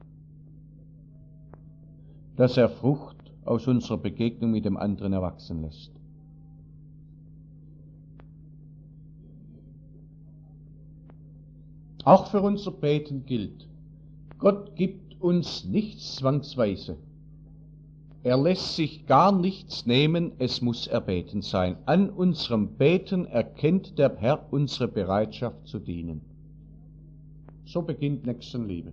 dass er Frucht aus unserer Begegnung mit dem anderen erwachsen lässt. Auch für unser Beten gilt, Gott gibt uns nichts zwangsweise. Er lässt sich gar nichts nehmen, es muss erbeten sein. An unserem Beten erkennt der Herr unsere Bereitschaft zu dienen. So beginnt Nächstenliebe.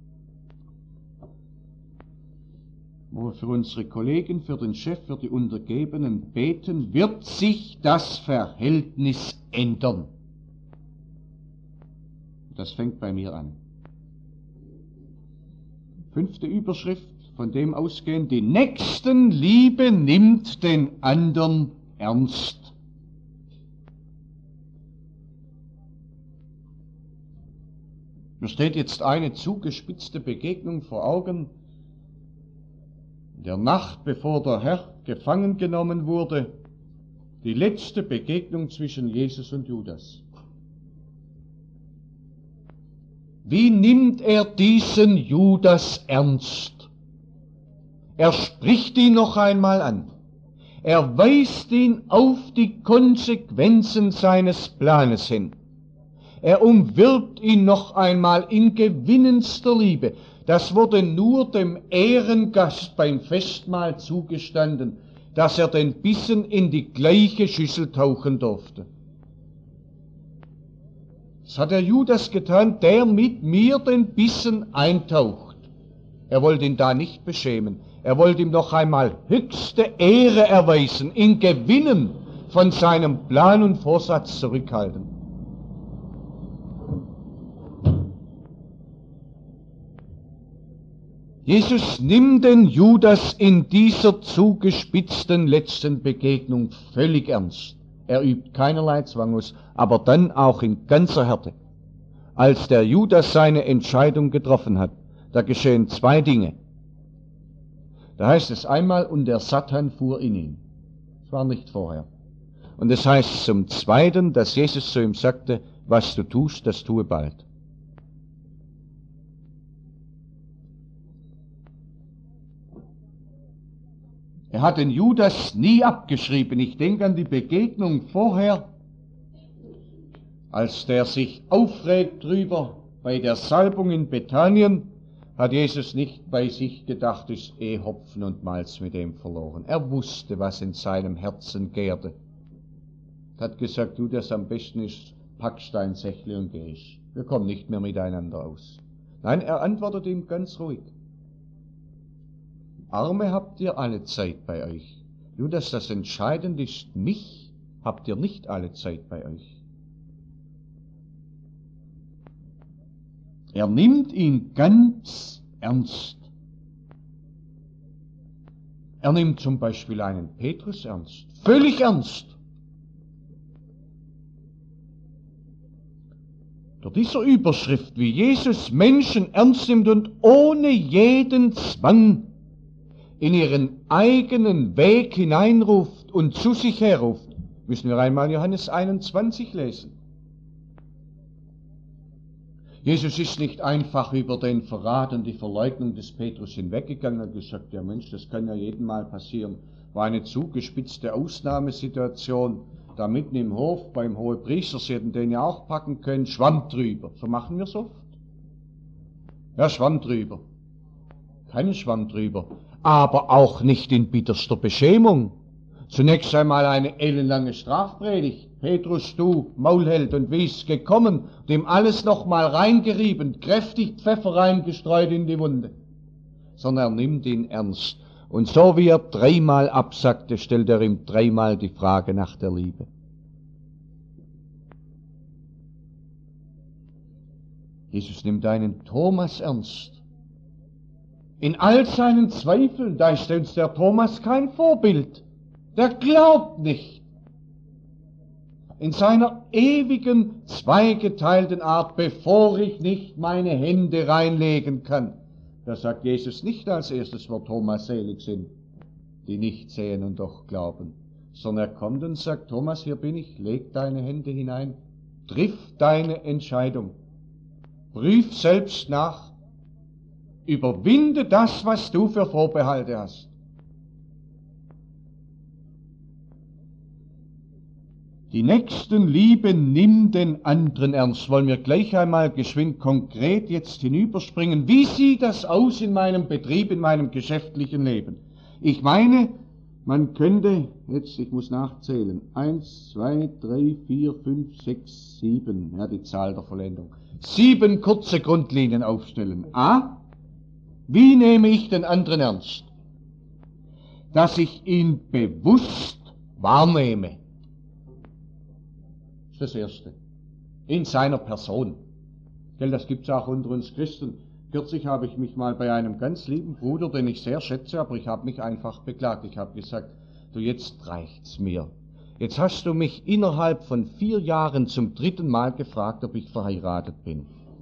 Wo wir für unsere Kollegen, für den Chef, für die Untergebenen beten, wird sich das Verhältnis ändern. Das fängt bei mir an. Fünfte Überschrift, von dem ausgehend, die Nächstenliebe nimmt den anderen ernst. Mir steht jetzt eine zugespitzte Begegnung vor Augen. In der Nacht, bevor der Herr gefangen genommen wurde, die letzte Begegnung zwischen Jesus und Judas. Wie nimmt er diesen Judas ernst? Er spricht ihn noch einmal an. Er weist ihn auf die Konsequenzen seines Planes hin. Er umwirbt ihn noch einmal in gewinnendster Liebe. Das wurde nur dem Ehrengast beim Festmahl zugestanden, dass er den Bissen in die gleiche Schüssel tauchen durfte. Das hat der Judas getan, der mit mir den Bissen eintaucht. Er wollte ihn da nicht beschämen. Er wollte ihm noch einmal höchste Ehre erweisen, ihn gewinnen, von seinem Plan und Vorsatz zurückhalten. Jesus nimmt den Judas in dieser zugespitzten letzten Begegnung völlig ernst. Er übt keinerlei Zwang aus, aber dann auch in ganzer Härte. Als der Judas seine Entscheidung getroffen hat, da geschehen zwei Dinge. Da heißt es einmal, und der Satan fuhr in ihn. Das war nicht vorher. Und es heißt zum Zweiten, dass Jesus zu ihm sagte, was du tust, das tue bald. Er hat den Judas nie abgeschrieben. Ich denke an die Begegnung vorher, als der sich aufregt drüber bei der Salbung in Bethanien, hat Jesus nicht bei sich gedacht, ist eh Hopfen und Malz mit dem verloren. Er wusste, was in seinem Herzen gärte. Er hat gesagt, du, das am besten ist, packst dein Sächle und gehst. Wir kommen nicht mehr miteinander aus. Nein, er antwortet ihm ganz ruhig. Arme habt ihr alle Zeit bei euch. Nur, dass das Entscheidende ist, mich habt ihr nicht alle Zeit bei euch. Er nimmt ihn ganz ernst. Er nimmt zum Beispiel einen Petrus ernst. Völlig ernst. Durch diese Überschrift, wie Jesus Menschen ernst nimmt und ohne jeden Zwang in ihren eigenen Weg hineinruft und zu sich herruft, müssen wir einmal Johannes einundzwanzig lesen. Jesus ist nicht einfach über den Verrat und die Verleugnung des Petrus hinweggegangen und gesagt, ja Mensch, das kann ja jedem Mal passieren. War eine zugespitzte Ausnahmesituation, da mitten im Hof beim Hohepriester, sie hätten den ja auch packen können, Schwamm drüber. So machen wir es oft. Ja, Schwamm drüber. Keinen Schwamm drüber. Aber auch nicht in bitterster Beschämung. Zunächst einmal eine ellenlange Strafpredigt. Petrus, du Maulheld, und wie ist gekommen, dem alles nochmal reingerieben, kräftig Pfeffer reingestreut in die Wunde. Sondern er nimmt ihn ernst. Und so wie er dreimal absagte, stellt er ihm dreimal die Frage nach der Liebe. Jesus nimmt einen Thomas ernst. In all seinen Zweifeln, da ist uns der Thomas kein Vorbild. Der glaubt nicht. In seiner ewigen, zweigeteilten Art, bevor ich nicht meine Hände reinlegen kann. Da sagt Jesus nicht als erstes, wo Thomas selig sind, die nicht sehen und doch glauben, sondern er kommt und sagt, Thomas, hier bin ich, leg deine Hände hinein, triff deine Entscheidung, prüf selbst nach, überwinde das, was du für Vorbehalte hast. Die Nächstenliebe nimmt den anderen ernst. Wollen wir gleich einmal geschwind konkret jetzt hinüberspringen. Wie sieht das aus in meinem Betrieb, in meinem geschäftlichen Leben? Ich meine, man könnte, jetzt, ich muss nachzählen, eins, zwei, drei, vier, fünf, sechs, sieben, ja, die Zahl der Vollendung. Sieben kurze Grundlinien aufstellen. A, wie nehme ich den anderen ernst? Dass ich ihn bewusst wahrnehme. Das Erste. In seiner Person. Gell, das gibt's auch unter uns Christen. Kürzlich habe ich mich mal bei einem ganz lieben Bruder, den ich sehr schätze, aber ich habe mich einfach beklagt. Ich habe gesagt, du, jetzt reicht's mir. Jetzt hast du mich innerhalb von vier Jahren zum dritten Mal gefragt, ob ich verheiratet bin.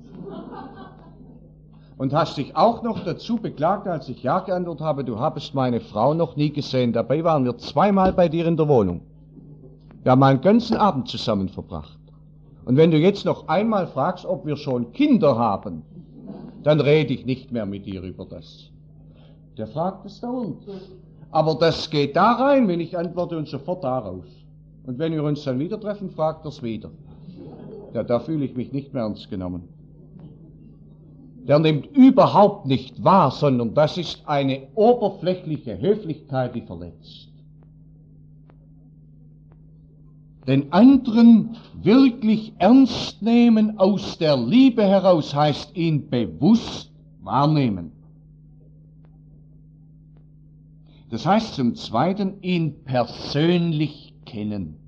Und hast dich auch noch dazu beklagt, als ich ja geantwortet habe, du habest meine Frau noch nie gesehen. Dabei waren wir zweimal bei dir in der Wohnung. Wir haben einen ganzen Abend zusammen verbracht. Und wenn du jetzt noch einmal fragst, ob wir schon Kinder haben, dann rede ich nicht mehr mit dir über das. Der fragt es dauernd. Aber das geht da rein, wenn ich antworte, und sofort da raus. Und wenn wir uns dann wieder treffen, fragt er es wieder. Ja, da fühle ich mich nicht mehr ernst genommen. Der nimmt überhaupt nicht wahr, sondern das ist eine oberflächliche Höflichkeit, die verletzt. Den anderen wirklich ernst nehmen aus der Liebe heraus heißt ihn bewusst wahrnehmen. Das heißt zum Zweiten, ihn persönlich kennen.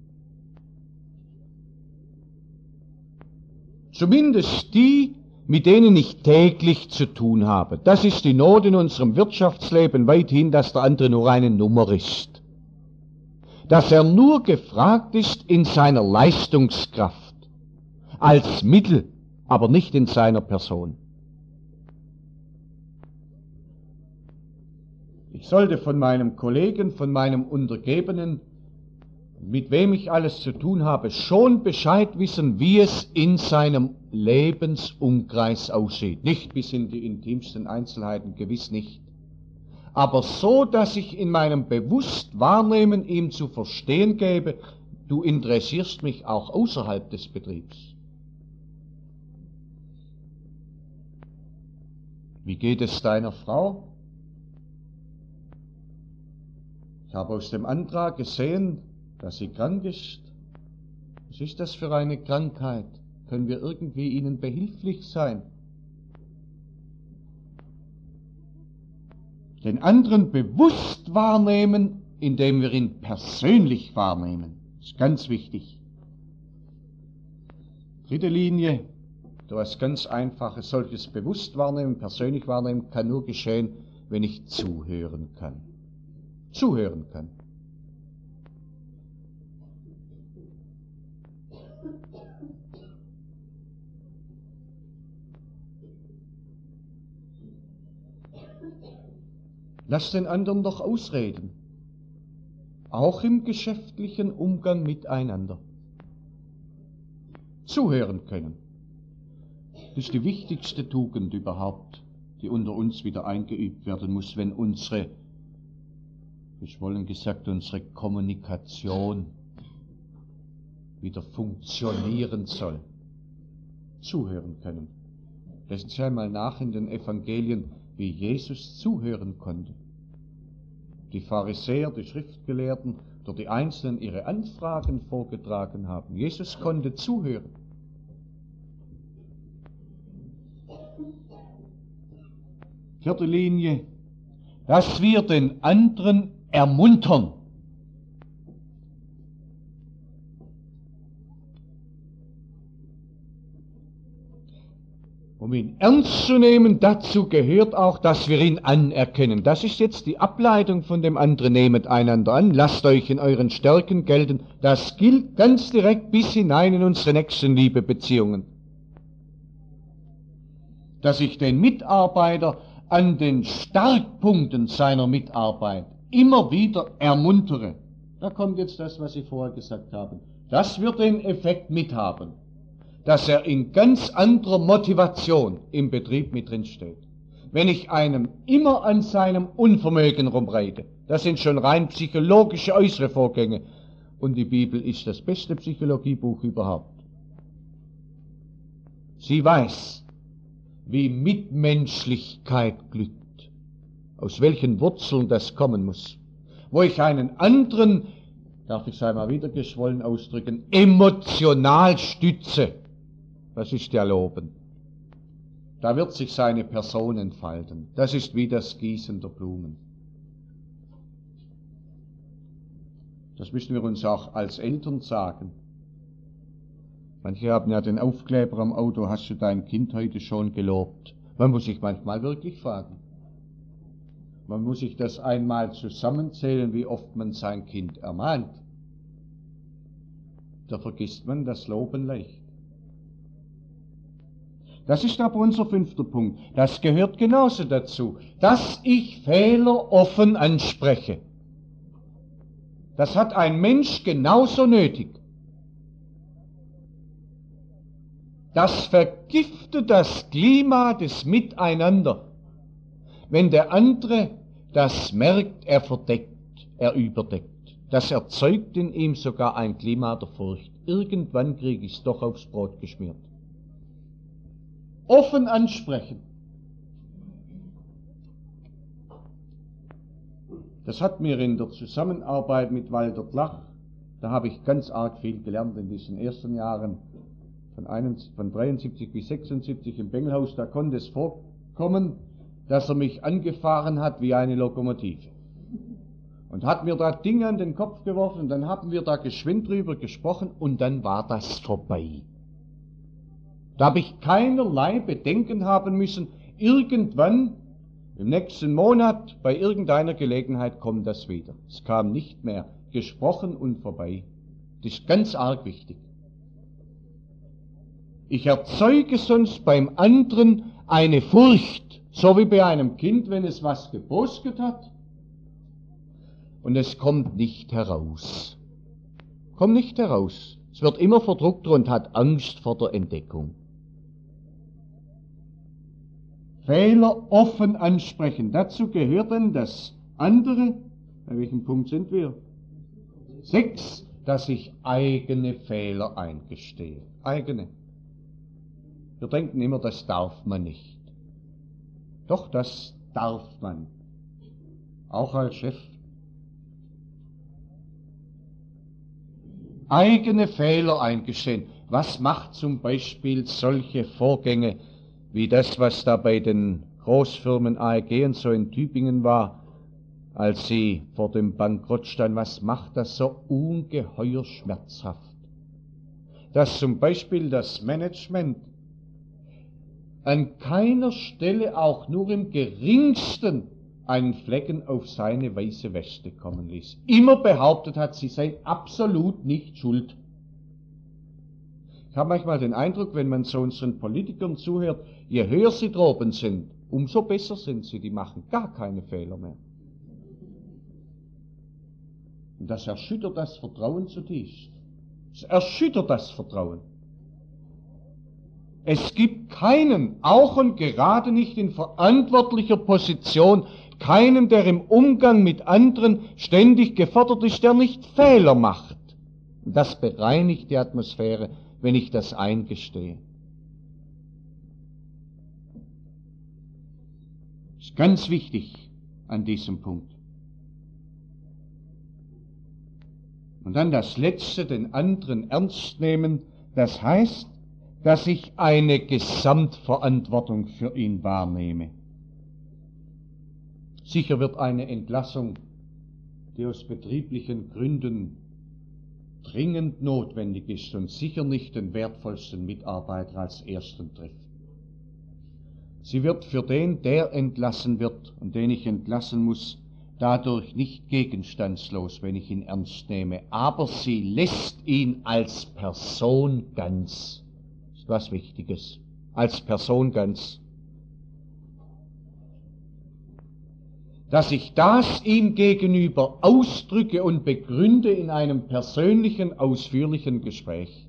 Zumindest die, mit denen ich täglich zu tun habe. Das ist die Not in unserem Wirtschaftsleben weithin, dass der andere nur eine Nummer ist. Dass er nur gefragt ist in seiner Leistungskraft, als Mittel, aber nicht in seiner Person. Ich sollte von meinem Kollegen, von meinem Untergebenen, mit wem ich alles zu tun habe, schon Bescheid wissen, wie es in seinem Lebensumkreis aussieht. Nicht bis in die intimsten Einzelheiten, gewiss nicht. aber so, dass ich in meinem Bewusstwahrnehmen ihm zu verstehen gebe, du interessierst mich auch außerhalb des Betriebs. Wie geht es deiner Frau? Ich habe aus dem Antrag gesehen, dass sie krank ist. Was ist das für eine Krankheit? Können wir irgendwie ihnen behilflich sein? Den anderen bewusst wahrnehmen, indem wir ihn persönlich wahrnehmen. Das ist ganz wichtig. Dritte Linie, etwas ganz Einfaches. Solches bewusst wahrnehmen, persönlich wahrnehmen, kann nur geschehen, wenn ich zuhören kann. Zuhören kann. Lass den anderen doch ausreden, auch im geschäftlichen Umgang miteinander. Zuhören können. Das ist die wichtigste Tugend überhaupt, die unter uns wieder eingeübt werden muss, wenn unsere, geschwollen gesagt, unsere Kommunikation wieder funktionieren soll. Zuhören können. Lesen Sie einmal nach in den Evangelien, wie Jesus zuhören konnte. Die Pharisäer, die Schriftgelehrten, oder die Einzelnen ihre Anfragen vorgetragen haben. Jesus konnte zuhören. Vierte Linie, dass wir den anderen ermuntern. Um ihn ernst zu nehmen, dazu gehört auch, dass wir ihn anerkennen. Das ist jetzt die Ableitung von dem anderen. Nehmet einander an, lasst euch in euren Stärken gelten. Das gilt ganz direkt bis hinein in unsere Nächstenliebe-Beziehungen. Dass ich den Mitarbeiter an den Starkpunkten seiner Mitarbeit immer wieder ermuntere. Da kommt jetzt das, was Sie vorher gesagt haben. Das wird den Effekt mithaben, dass er in ganz anderer Motivation im Betrieb mit drin steht. Wenn ich einem immer an seinem Unvermögen rumreite, das sind schon rein psychologische äußere Vorgänge, und die Bibel ist das beste Psychologiebuch überhaupt. Sie weiß, wie Mitmenschlichkeit glückt, aus welchen Wurzeln das kommen muss, wo ich einen anderen, darf ich es einmal wieder geschwollen ausdrücken, emotional stütze. Das ist ja Loben. Da wird sich seine Person entfalten. Das ist wie das Gießen der Blumen. Das müssen wir uns auch als Eltern sagen. Manche haben ja den Aufkleber am Auto, hast du dein Kind heute schon gelobt? Man muss sich manchmal wirklich fragen. Man muss sich das einmal zusammenzählen, wie oft man sein Kind ermahnt. Da vergisst man das Loben leicht. Das ist aber unser fünfter Punkt. Das gehört genauso dazu, dass ich Fehler offen anspreche. Das hat ein Mensch genauso nötig. Das vergiftet das Klima des Miteinander. Wenn der andere das merkt, er verdeckt, er überdeckt. Das erzeugt in ihm sogar ein Klima der Furcht. Irgendwann kriege ich es doch aufs Brot geschmiert. Offen ansprechen. Das hat mir in der Zusammenarbeit mit Walter Flach, da habe ich ganz arg viel gelernt in diesen ersten Jahren, von, einundsiebzig, von dreiundsiebzig bis sechsundsiebzig im Bengelhaus, da konnte es vorkommen, dass er mich angefahren hat wie eine Lokomotive. Und hat mir da Dinge an den Kopf geworfen, und dann haben wir da geschwind drüber gesprochen, und dann war das vorbei. Da habe ich keinerlei Bedenken haben müssen. Irgendwann, im nächsten Monat, bei irgendeiner Gelegenheit kommt das wieder. Es kam nicht mehr. Gesprochen und vorbei. Das ist ganz arg wichtig. Ich erzeuge sonst beim anderen eine Furcht, so wie bei einem Kind, wenn es was gebosket hat. Und es kommt nicht heraus. Kommt nicht heraus. Es wird immer verdruckter und hat Angst vor der Entdeckung. Fehler offen ansprechen. Dazu gehört dann das andere, bei welchem Punkt sind wir? Sechs, dass ich eigene Fehler eingestehe. Eigene. Wir denken immer, das darf man nicht. Doch, das darf man. Auch als Chef. Eigene Fehler eingestehen. Was macht zum Beispiel solche Vorgänge wie das, was da bei den Großfirmen A E G und so in Tübingen war, als sie vor dem Bankrott standen? Was macht das so ungeheuer schmerzhaft? Dass zum Beispiel das Management an keiner Stelle auch nur im geringsten einen Flecken auf seine weiße Weste kommen ließ. Immer behauptet hat, sie sei absolut nicht schuld. Ich habe manchmal den Eindruck, wenn man so unseren Politikern zuhört, je höher sie droben sind, umso besser sind sie, die machen gar keine Fehler mehr. Und das erschüttert das Vertrauen zutiefst. Es erschüttert das Vertrauen. Es gibt keinen, auch und gerade nicht in verantwortlicher Position, keinen, der im Umgang mit anderen ständig gefordert ist, der nicht Fehler macht. Und das bereinigt die Atmosphäre, wenn ich das eingestehe. Das ist ganz wichtig an diesem Punkt. Und dann das Letzte, den anderen ernst nehmen, das heißt, dass ich eine Gesamtverantwortung für ihn wahrnehme. Sicher wird eine Entlassung, die aus betrieblichen Gründen dringend notwendig ist und sicher nicht den wertvollsten Mitarbeiter als ersten trifft. Sie wird für den, der entlassen wird und den ich entlassen muss, dadurch nicht gegenstandslos, wenn ich ihn ernst nehme, aber sie lässt ihn als Person ganz. Das ist was Wichtiges. Als Person ganz. Dass ich das ihm gegenüber ausdrücke und begründe in einem persönlichen, ausführlichen Gespräch.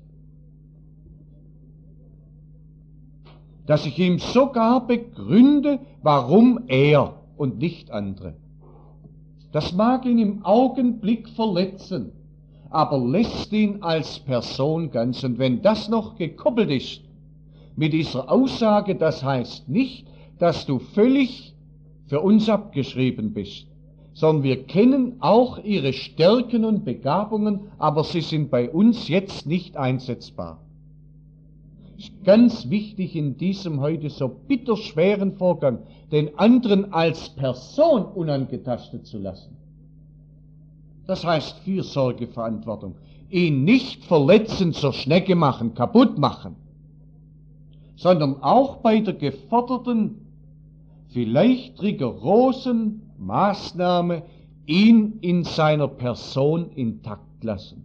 Dass ich ihm sogar begründe, warum er und nicht andere. Das mag ihn im Augenblick verletzen, aber lässt ihn als Person ganz. Und wenn das noch gekoppelt ist mit dieser Aussage, das heißt nicht, dass du völlig für uns abgeschrieben bist, sondern wir kennen auch ihre Stärken und Begabungen, aber sie sind bei uns jetzt nicht einsetzbar. Es ist ganz wichtig in diesem heute so bitterschweren Vorgang, den anderen als Person unangetastet zu lassen. Das heißt Fürsorge, Verantwortung. Ihn nicht verletzen, zur Schnecke machen, kaputt machen, sondern auch bei der geforderten, vielleicht rigorosen Maßnahme ihn in seiner Person intakt lassen.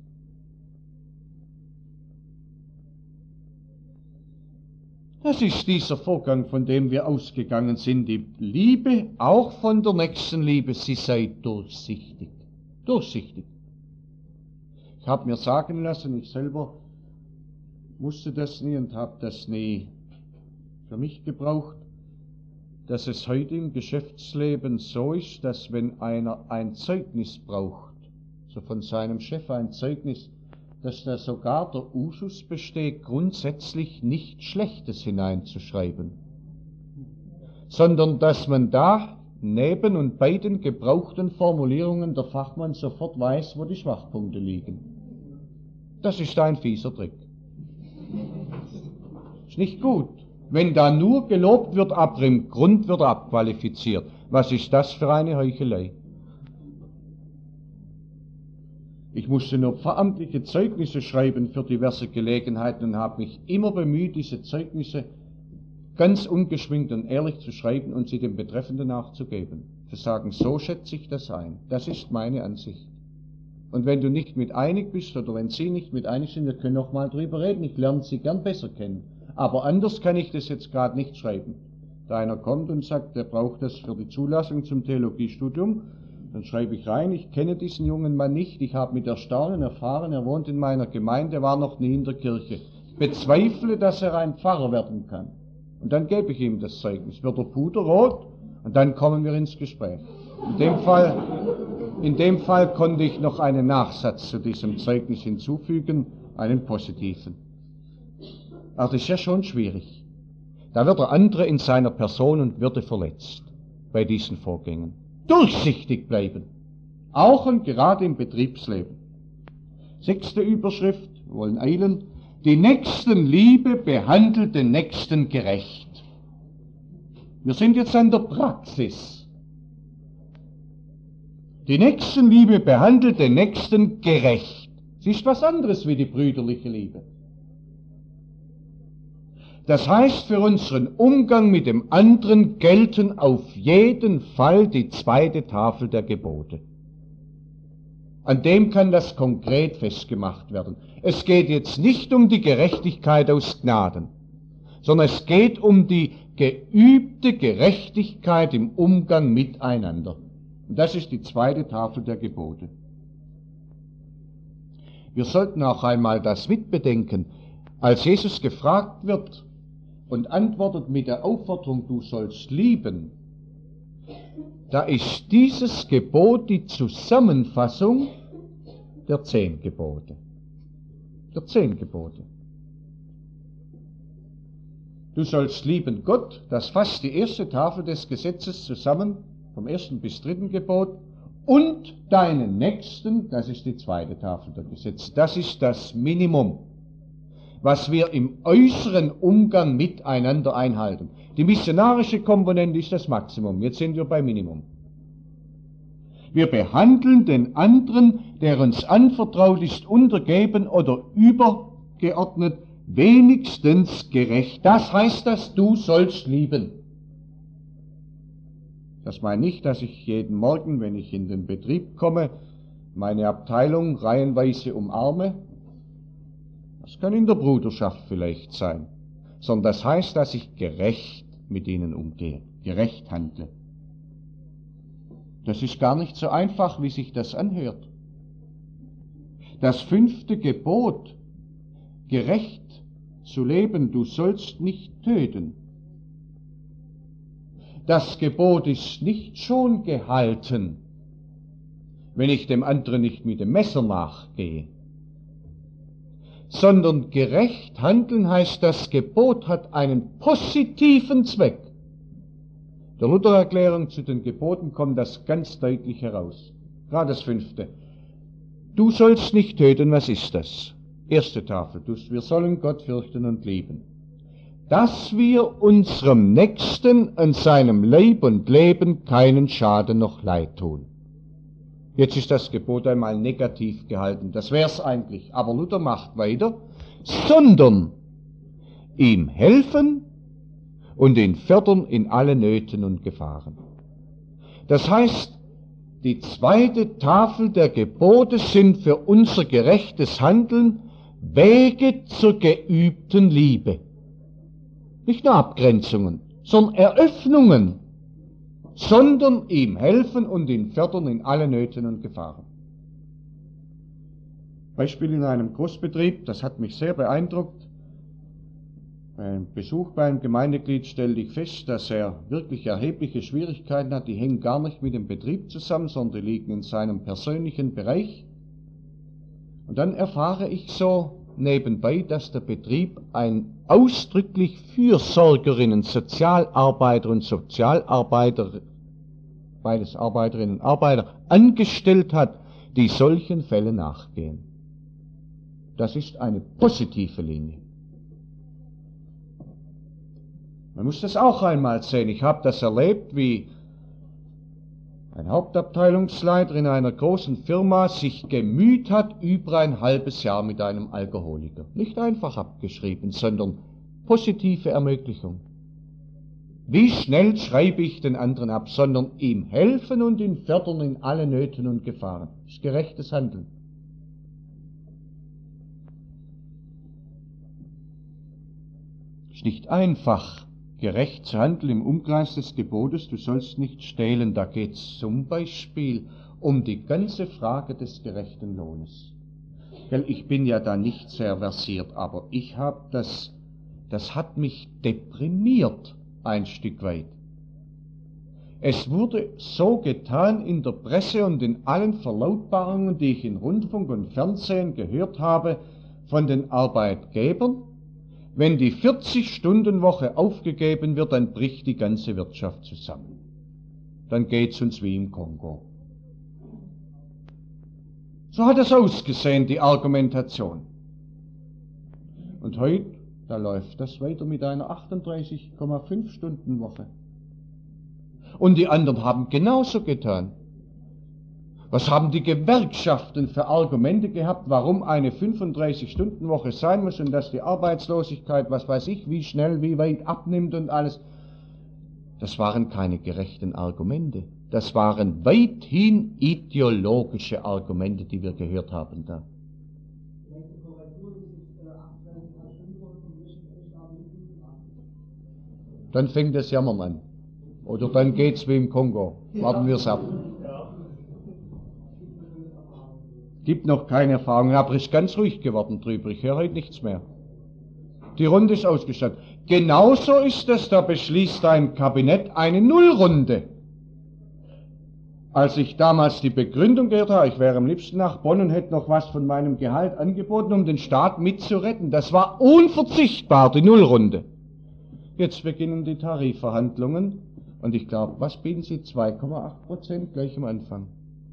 Das ist dieser Vorgang, von dem wir ausgegangen sind. Die Liebe, auch von der Nächstenliebe, sie sei durchsichtig. Durchsichtig. Ich habe mir sagen lassen, ich selber musste das nie und habe das nie für mich gebraucht, dass es heute im Geschäftsleben so ist, dass wenn einer ein Zeugnis braucht, so von seinem Chef ein Zeugnis, dass da sogar der Usus besteht, grundsätzlich nichts Schlechtes hineinzuschreiben, sondern dass man da neben und bei den gebrauchten Formulierungen der Fachmann sofort weiß, wo die Schwachpunkte liegen. Das ist ein fieser Trick. Ist nicht gut. Wenn da nur gelobt wird, aber im Grund wird er abqualifiziert. Was ist das für eine Heuchelei? Ich musste nur pfarramtliche Zeugnisse schreiben für diverse Gelegenheiten und habe mich immer bemüht, diese Zeugnisse ganz ungeschminkt und ehrlich zu schreiben und sie dem Betreffenden nachzugeben. Zu sagen, so schätze ich das ein. Das ist meine Ansicht. Und wenn du nicht mit einig bist oder wenn Sie nicht mit einig sind, wir können noch mal drüber reden. Ich lerne Sie gern besser kennen. Aber anders kann ich das jetzt gerade nicht schreiben. Da einer kommt und sagt, der braucht das für die Zulassung zum Theologiestudium, dann schreibe ich rein, ich kenne diesen jungen Mann nicht, ich habe mit Erstaunen erfahren, er wohnt in meiner Gemeinde, war noch nie in der Kirche. Ich bezweifle, dass er ein Pfarrer werden kann. Und dann gebe ich ihm das Zeugnis. Wird er puderrot und dann kommen wir ins Gespräch. In dem Fall, in dem Fall konnte ich noch einen Nachsatz zu diesem Zeugnis hinzufügen, einen positiven. Aber das ist ja schon schwierig. Da wird der andere in seiner Person und Würde verletzt bei diesen Vorgängen. Durchsichtig bleiben. Auch und gerade im Betriebsleben. Sechste Überschrift, wir wollen eilen. Die Nächstenliebe behandelt den Nächsten gerecht. Wir sind jetzt an der Praxis. Die Nächstenliebe behandelt den Nächsten gerecht. Sie ist was anderes wie die brüderliche Liebe. Das heißt, für unseren Umgang mit dem anderen gelten auf jeden Fall die zweite Tafel der Gebote. An dem kann das konkret festgemacht werden. Es geht jetzt nicht um die Gerechtigkeit aus Gnaden, sondern es geht um die geübte Gerechtigkeit im Umgang miteinander. Und das ist die zweite Tafel der Gebote. Wir sollten auch einmal das mitbedenken, als Jesus gefragt wird und antwortet mit der Aufforderung, du sollst lieben, da ist dieses Gebot die Zusammenfassung der zehn Gebote. Der zehn Gebote. Du sollst lieben Gott, das fasst die erste Tafel des Gesetzes zusammen, vom ersten bis dritten Gebot, und deinen Nächsten, das ist die zweite Tafel der Gesetze. Das ist das Minimum, was wir im äußeren Umgang miteinander einhalten. Die missionarische Komponente ist das Maximum. Jetzt sind wir bei Minimum. Wir behandeln den anderen, der uns anvertraut ist, untergeben oder übergeordnet, wenigstens gerecht. Das heißt, dass du sollst lieben. Das meine nicht, dass ich jeden Morgen, wenn ich in den Betrieb komme, meine Abteilung reihenweise umarme. Das kann in der Bruderschaft vielleicht sein. Sondern das heißt, dass ich gerecht mit ihnen umgehe, gerecht handle. Das ist gar nicht so einfach, wie sich das anhört. Das fünfte Gebot, gerecht zu leben, du sollst nicht töten. Das Gebot ist nicht schon gehalten, wenn ich dem anderen nicht mit dem Messer nachgehe, sondern gerecht handeln heißt, das Gebot hat einen positiven Zweck. Der Luther-Erklärung zu den Geboten kommt das ganz deutlich heraus. Gerade das fünfte. Du sollst nicht töten, was ist das? Erste Tafel. Wir sollen Gott fürchten und lieben. Dass wir unserem Nächsten an seinem Leib und Leben keinen Schaden noch Leid tun. Jetzt ist das Gebot einmal negativ gehalten. Das wär's eigentlich. Aber Luther macht weiter. Sondern ihm helfen und ihn fördern in alle Nöten und Gefahren. Das heißt, die zweite Tafel der Gebote sind für unser gerechtes Handeln Wege zur geübten Liebe. Nicht nur Abgrenzungen, sondern Eröffnungen, sondern ihm helfen und ihn fördern in alle Nöten und Gefahren. Beispiel in einem Großbetrieb, das hat mich sehr beeindruckt. Beim Besuch bei einem Gemeindeglied stellte ich fest, dass er wirklich erhebliche Schwierigkeiten hat. Die hängen gar nicht mit dem Betrieb zusammen, sondern die liegen in seinem persönlichen Bereich. Und dann erfahre ich so nebenbei, dass der Betrieb ein ausdrücklich Fürsorgerinnen, Sozialarbeiter und Sozialarbeiter, beides Arbeiterinnen und Arbeiter, angestellt hat, die solchen Fällen nachgehen. Das ist eine positive Linie. Man muss das auch einmal sehen. Ich habe das erlebt, wie ein Hauptabteilungsleiter in einer großen Firma sich gemüht hat über ein halbes Jahr mit einem Alkoholiker. Nicht einfach abgeschrieben, sondern positive Ermöglichung. Wie schnell schreibe ich den anderen ab, sondern ihm helfen und ihn fördern in alle Nöten und Gefahren. Das ist gerechtes Handeln. Es ist nicht einfach, gerecht zu handeln im Umkreis des Gebotes, du sollst nicht stehlen. Da geht es zum Beispiel um die ganze Frage des gerechten Lohnes. Ich bin ja da nicht sehr versiert, aber ich habe das das hat mich deprimiert ein Stück weit. Es wurde so getan in der Presse und in allen Verlautbarungen, die ich in Rundfunk und Fernsehen gehört habe, von den Arbeitgebern, wenn die vierzig-Stunden-Woche aufgegeben wird, dann bricht die ganze Wirtschaft zusammen. Dann geht's uns wie im Kongo. So hat es ausgesehen, die Argumentation. Und heute, da läuft das weiter mit einer achtunddreißig Komma fünf Stunden Woche. Und die anderen haben genauso getan. Was haben die Gewerkschaften für Argumente gehabt, warum eine fünfunddreißig Stunden Woche sein muss und dass die Arbeitslosigkeit, was weiß ich, wie schnell, wie weit abnimmt und alles? Das waren keine gerechten Argumente. Das waren weithin ideologische Argumente, die wir gehört haben da. Dann fängt das Jammern an. Oder dann geht's wie im Kongo. Warten wir es ab. Gibt noch keine Erfahrung, aber ist ganz ruhig geworden drüber. Ich höre heute nichts mehr. Die Runde ist ausgestattet. Genauso ist es, da beschließt ein Kabinett eine Nullrunde. Als ich damals die Begründung gehört habe, ich wäre am liebsten nach Bonn und hätte noch was von meinem Gehalt angeboten, um den Staat mitzuretten. Das war unverzichtbar, die Nullrunde. Jetzt beginnen die Tarifverhandlungen und ich glaube, was bieten sie? zwei Komma acht Prozent gleich am Anfang.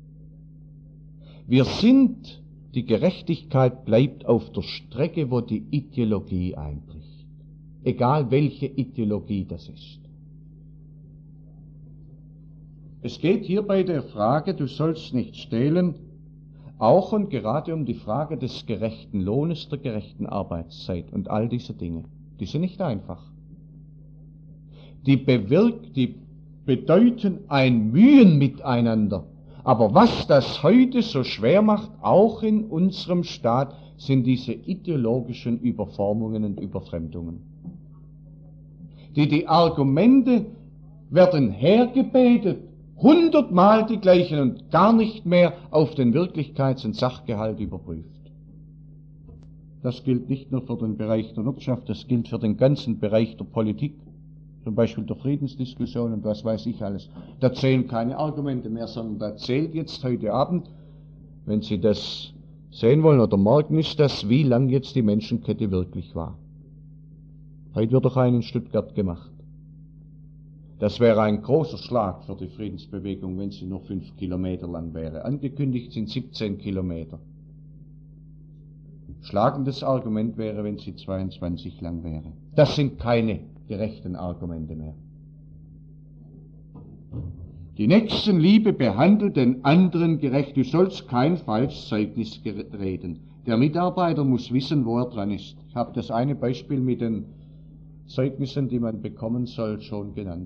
Wir sind, die Gerechtigkeit bleibt auf der Strecke, wo die Ideologie einbricht. Egal welche Ideologie das ist. Es geht hier bei der Frage, du sollst nicht stehlen, auch und gerade um die Frage des gerechten Lohnes, der gerechten Arbeitszeit und all diese Dinge. Die sind nicht einfach. Die bewirkt, die bedeuten ein Mühen miteinander. Aber was das heute so schwer macht, auch in unserem Staat, sind diese ideologischen Überformungen und Überfremdungen. Die, die Argumente werden hergebetet, hundertmal die gleichen und gar nicht mehr auf den Wirklichkeits- und Sachgehalt überprüft. Das gilt nicht nur für den Bereich der Wirtschaft, das gilt für den ganzen Bereich der Politik. Zum Beispiel der Friedensdiskussion und was weiß ich alles. Da zählen keine Argumente mehr, sondern da zählt jetzt heute Abend, wenn Sie das sehen wollen oder morgen, ist das, wie lang jetzt die Menschenkette wirklich war. Heute wird doch einen in Stuttgart gemacht. Das wäre ein großer Schlag für die Friedensbewegung, wenn sie nur fünf Kilometer lang wäre. Angekündigt sind siebzehn Kilometer. Schlagendes Argument wäre, wenn sie zweiundzwanzig lang wäre. Das sind keine gerechten Argumente mehr. Die Nächstenliebe behandelt den anderen gerecht. Du sollst kein falsches Zeugnis reden. Der Mitarbeiter muss wissen, wo er dran ist. Ich habe das eine Beispiel mit den Zeugnissen, die man bekommen soll, schon genannt.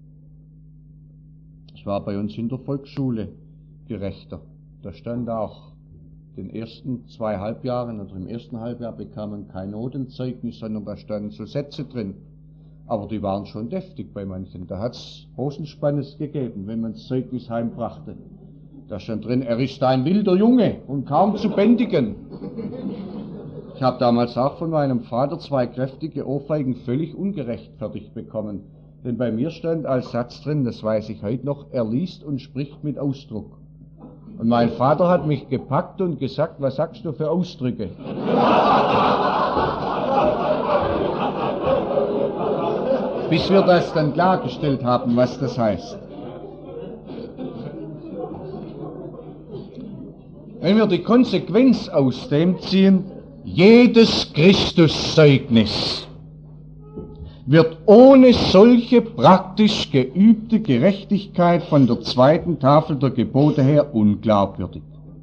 Es war bei uns in der Volksschule gerechter. Da stand auch, in den ersten zwei Halbjahren oder im ersten Halbjahr bekam man kein Notenzeugnis, sondern da standen so Sätze drin. Aber die waren schon deftig bei manchen. Da hat's Hosenspannes gegeben, wenn man das Zeugnis heimbrachte. Da stand drin, er ist ein wilder Junge und kaum zu bändigen. Ich habe damals auch von meinem Vater zwei kräftige Ohrfeigen völlig ungerechtfertigt bekommen. Denn bei mir stand als Satz drin, das weiß ich heute noch, er liest und spricht mit Ausdruck. Und mein Vater hat mich gepackt und gesagt, was sagst du für Ausdrücke? Bis wir das dann klargestellt haben, was das heißt. Wenn wir die Konsequenz aus dem ziehen, jedes Christuszeugnis wird ohne solche praktisch geübte Gerechtigkeit von der zweiten Tafel der Gebote her unglaubwürdig.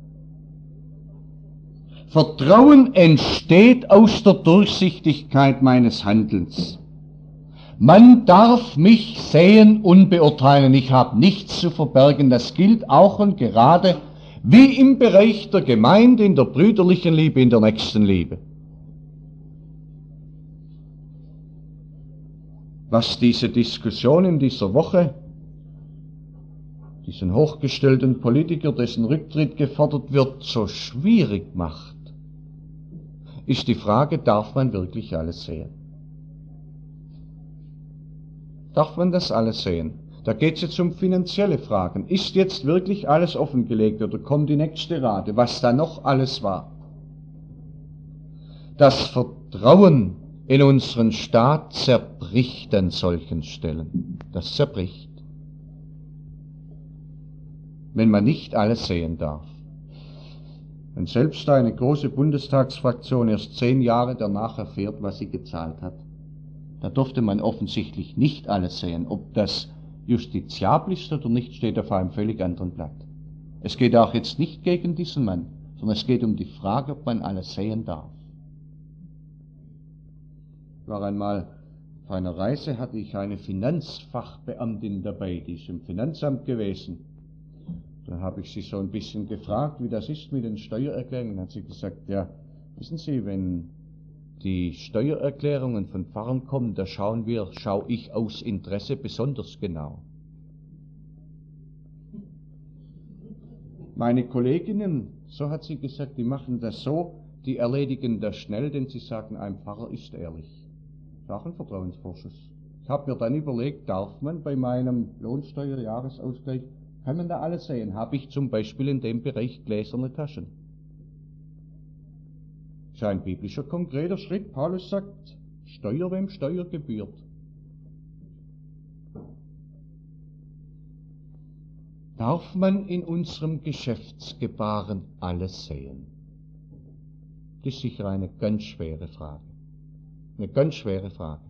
Vertrauen entsteht aus der Durchsichtigkeit meines Handelns. Man darf mich sehen und beurteilen. Ich habe nichts zu verbergen. Das gilt auch und gerade wie im Bereich der Gemeinde, in der brüderlichen Liebe, in der Nächstenliebe. Was diese Diskussion in dieser Woche, diesen hochgestellten Politiker, dessen Rücktritt gefordert wird, so schwierig macht, ist die Frage, darf man wirklich alles sehen? Darf man das alles sehen? Da geht es jetzt um finanzielle Fragen. Ist jetzt wirklich alles offengelegt oder kommt die nächste Rate, was da noch alles war? Das Vertrauen in unseren Staat zerbricht an solchen Stellen. Das zerbricht. Wenn man nicht alles sehen darf. Wenn selbst eine große Bundestagsfraktion erst zehn Jahre danach erfährt, was sie gezahlt hat, da durfte man offensichtlich nicht alles sehen. Ob das justiziabel ist oder nicht, steht auf einem völlig anderen Blatt. Es geht auch jetzt nicht gegen diesen Mann, sondern es geht um die Frage, ob man alles sehen darf. Ich war einmal auf einer Reise, hatte ich eine Finanzfachbeamtin dabei, die ist im Finanzamt gewesen. Da habe ich sie so ein bisschen gefragt, wie das ist mit den Steuererklärungen. Dann hat sie gesagt, ja, wissen Sie, wenn die Steuererklärungen von Pfarrern kommen, da schauen wir, schaue ich aus Interesse besonders genau. Meine Kolleginnen, so hat sie gesagt, die machen das so, die erledigen das schnell, denn sie sagen, ein Pfarrer ist ehrlich. Das ist auch ein Vertrauensvorschuss. Ich habe mir dann überlegt, darf man bei meinem Lohnsteuerjahresausgleich, kann man da alles sehen? Habe ich zum Beispiel in dem Bereich gläserne Taschen? Das ist ein biblischer konkreter Schritt. Paulus sagt, Steuer wem Steuer gebührt. Darf man in unserem Geschäftsgebaren alles sehen? Das ist sicher eine ganz schwere Frage. Eine ganz schwere Frage.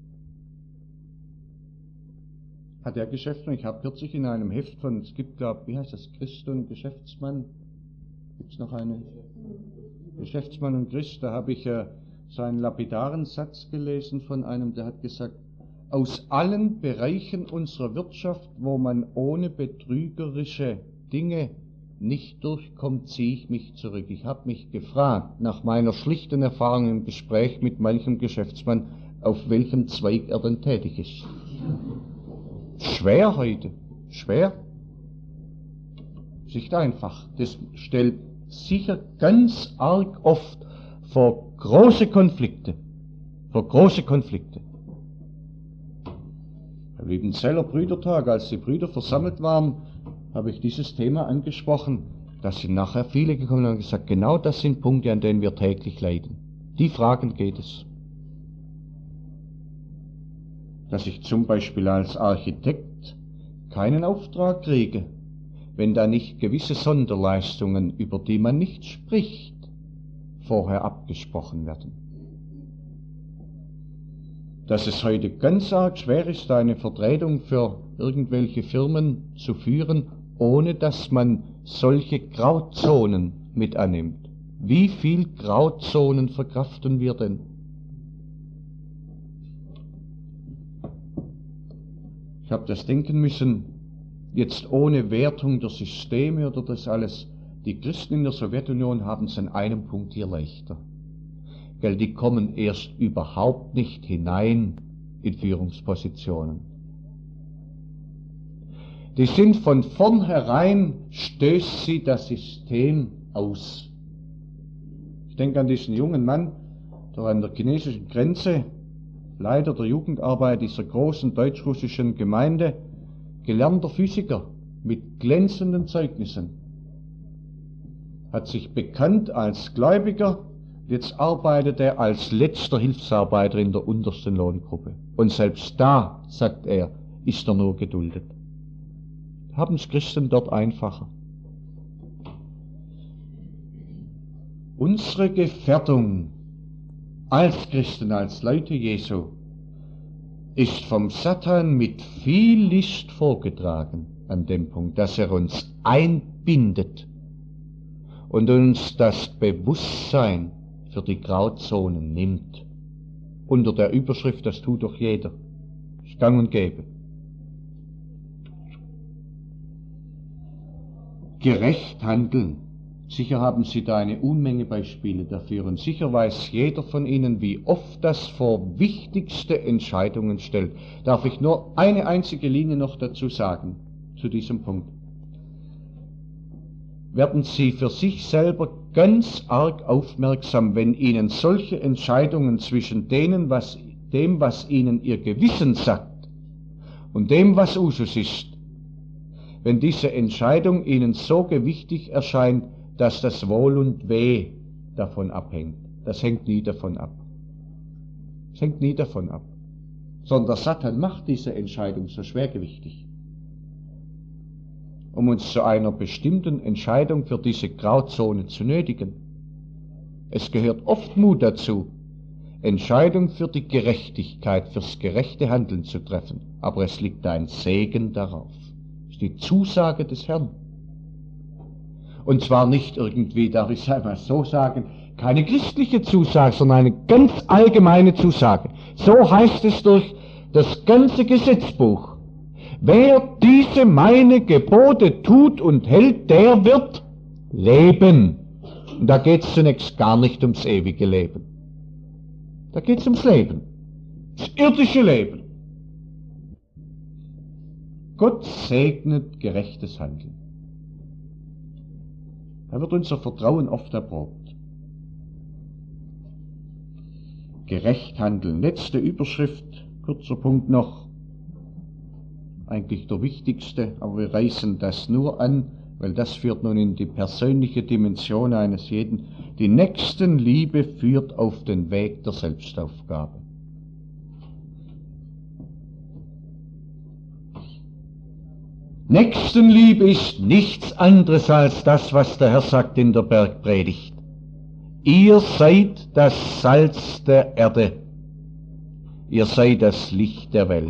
Hat der Geschäftsmann, ich habe kürzlich in einem Heft von, es gibt, glaube ich, wie heißt das, Christ und Geschäftsmann, gibt es noch eine? Geschäftsmann und Christ, da habe ich äh, so einen lapidaren Satz gelesen von einem, der hat gesagt, aus allen Bereichen unserer Wirtschaft, wo man ohne betrügerische Dinge nicht durchkommt, ziehe ich mich zurück. Ich habe mich gefragt, nach meiner schlichten Erfahrung im Gespräch mit manchem Geschäftsmann, auf welchem Zweig er denn tätig ist. Schwer heute, schwer. Nicht einfach. Das stellt sicher ganz arg oft vor große Konflikte, vor große Konflikte. Am Liebenzeller Brüdertag, als die Brüder versammelt waren, habe ich dieses Thema angesprochen. Da sind nachher viele gekommen und haben gesagt, genau das sind Punkte, an denen wir täglich leiden. Die Fragen geht es. Dass ich zum Beispiel als Architekt keinen Auftrag kriege, wenn da nicht gewisse Sonderleistungen, über die man nicht spricht, vorher abgesprochen werden. Dass es heute ganz arg schwer ist, eine Vertretung für irgendwelche Firmen zu führen, ohne dass man solche Grauzonen mit annimmt. Wie viel Grauzonen verkraften wir denn? Ich habe das denken müssen, jetzt ohne Wertung der Systeme oder das alles. Die Christen in der Sowjetunion haben es an einem Punkt hier leichter. Gell, die kommen erst überhaupt nicht hinein in Führungspositionen. Die sind von vornherein, stößt sie das System aus. Ich denke an diesen jungen Mann, der an der chinesischen Grenze Leiter der Jugendarbeit dieser großen deutsch-russischen Gemeinde, gelernter Physiker mit glänzenden Zeugnissen, hat sich bekannt als Gläubiger, jetzt arbeitet er als letzter Hilfsarbeiter in der untersten Lohngruppe. Und selbst da, sagt er, ist er nur geduldet. Haben es Christen dort einfacher. Unsere Gefährdung als Christen, als Leute Jesu, ist vom Satan mit viel List vorgetragen an dem Punkt, dass er uns einbindet und uns das Bewusstsein für die Grauzonen nimmt. Unter der Überschrift, das tut doch jeder. Ist gang und gäbe. Gerecht handeln. Sicher haben Sie da eine Unmenge Beispiele dafür und sicher weiß jeder von Ihnen, wie oft das vor wichtigste Entscheidungen stellt. Darf ich nur eine einzige Linie noch dazu sagen, zu diesem Punkt. Werden Sie für sich selber ganz arg aufmerksam, wenn Ihnen solche Entscheidungen zwischen denen, was, dem, was Ihnen Ihr Gewissen sagt, und dem, was Usus ist, wenn diese Entscheidung ihnen so gewichtig erscheint, dass das Wohl und Weh davon abhängt. Das hängt nie davon ab. Das hängt nie davon ab. Sondern der Satan macht diese Entscheidung so schwergewichtig, um uns zu einer bestimmten Entscheidung für diese Grauzone zu nötigen. Es gehört oft Mut dazu, Entscheidung für die Gerechtigkeit, fürs gerechte Handeln zu treffen. Aber es liegt ein Segen darauf. Das ist die Zusage des Herrn. Und zwar nicht irgendwie, darf ich es einmal so sagen, keine christliche Zusage, sondern eine ganz allgemeine Zusage. So heißt es durch das ganze Gesetzbuch. Wer diese meine Gebote tut und hält, der wird leben. Und da geht es zunächst gar nicht ums ewige Leben. Da geht es ums Leben, das irdische Leben. Gott segnet gerechtes Handeln. Da wird unser Vertrauen oft erprobt. Gerecht handeln. Letzte Überschrift, kurzer Punkt noch. Eigentlich der wichtigste, aber wir reißen das nur an, weil das führt nun in die persönliche Dimension eines jeden. Die Nächstenliebe führt auf den Weg der Selbstaufgabe. Nächstenliebe ist nichts anderes als das, was der Herr sagt in der Bergpredigt. Ihr seid das Salz der Erde. Ihr seid das Licht der Welt.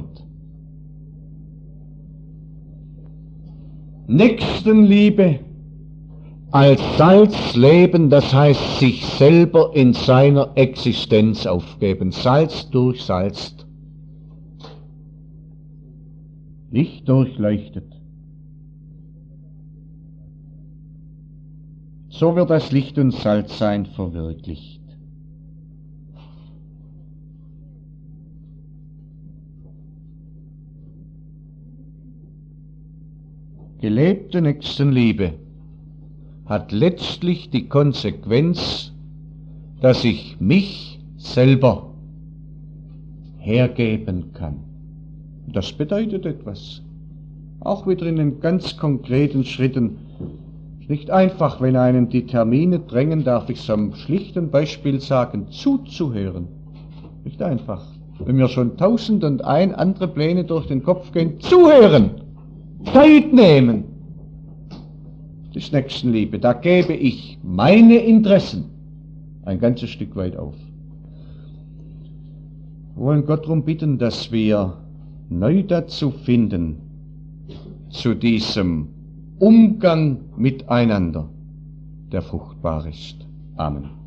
Nächstenliebe als Salz leben, das heißt sich selber in seiner Existenz aufgeben. Salz durchsalzt. Licht durchleuchtet. So wird das Licht und Salzsein verwirklicht. Gelebte Nächstenliebe hat letztlich die Konsequenz, dass ich mich selber hergeben kann. Das bedeutet etwas. Auch wieder in den ganz konkreten Schritten. Nicht einfach, wenn einen die Termine drängen, darf ich es am schlichten Beispiel sagen, zuzuhören. Nicht einfach. Wenn mir schon tausend und ein andere Pläne durch den Kopf gehen, zuhören, Zeit nehmen. Das ist Nächstenliebe. Da gebe ich meine Interessen ein ganzes Stück weit auf. Wir wollen Gott darum bitten, dass wir neu dazu finden, zu diesem Umgang miteinander, der fruchtbar ist. Amen.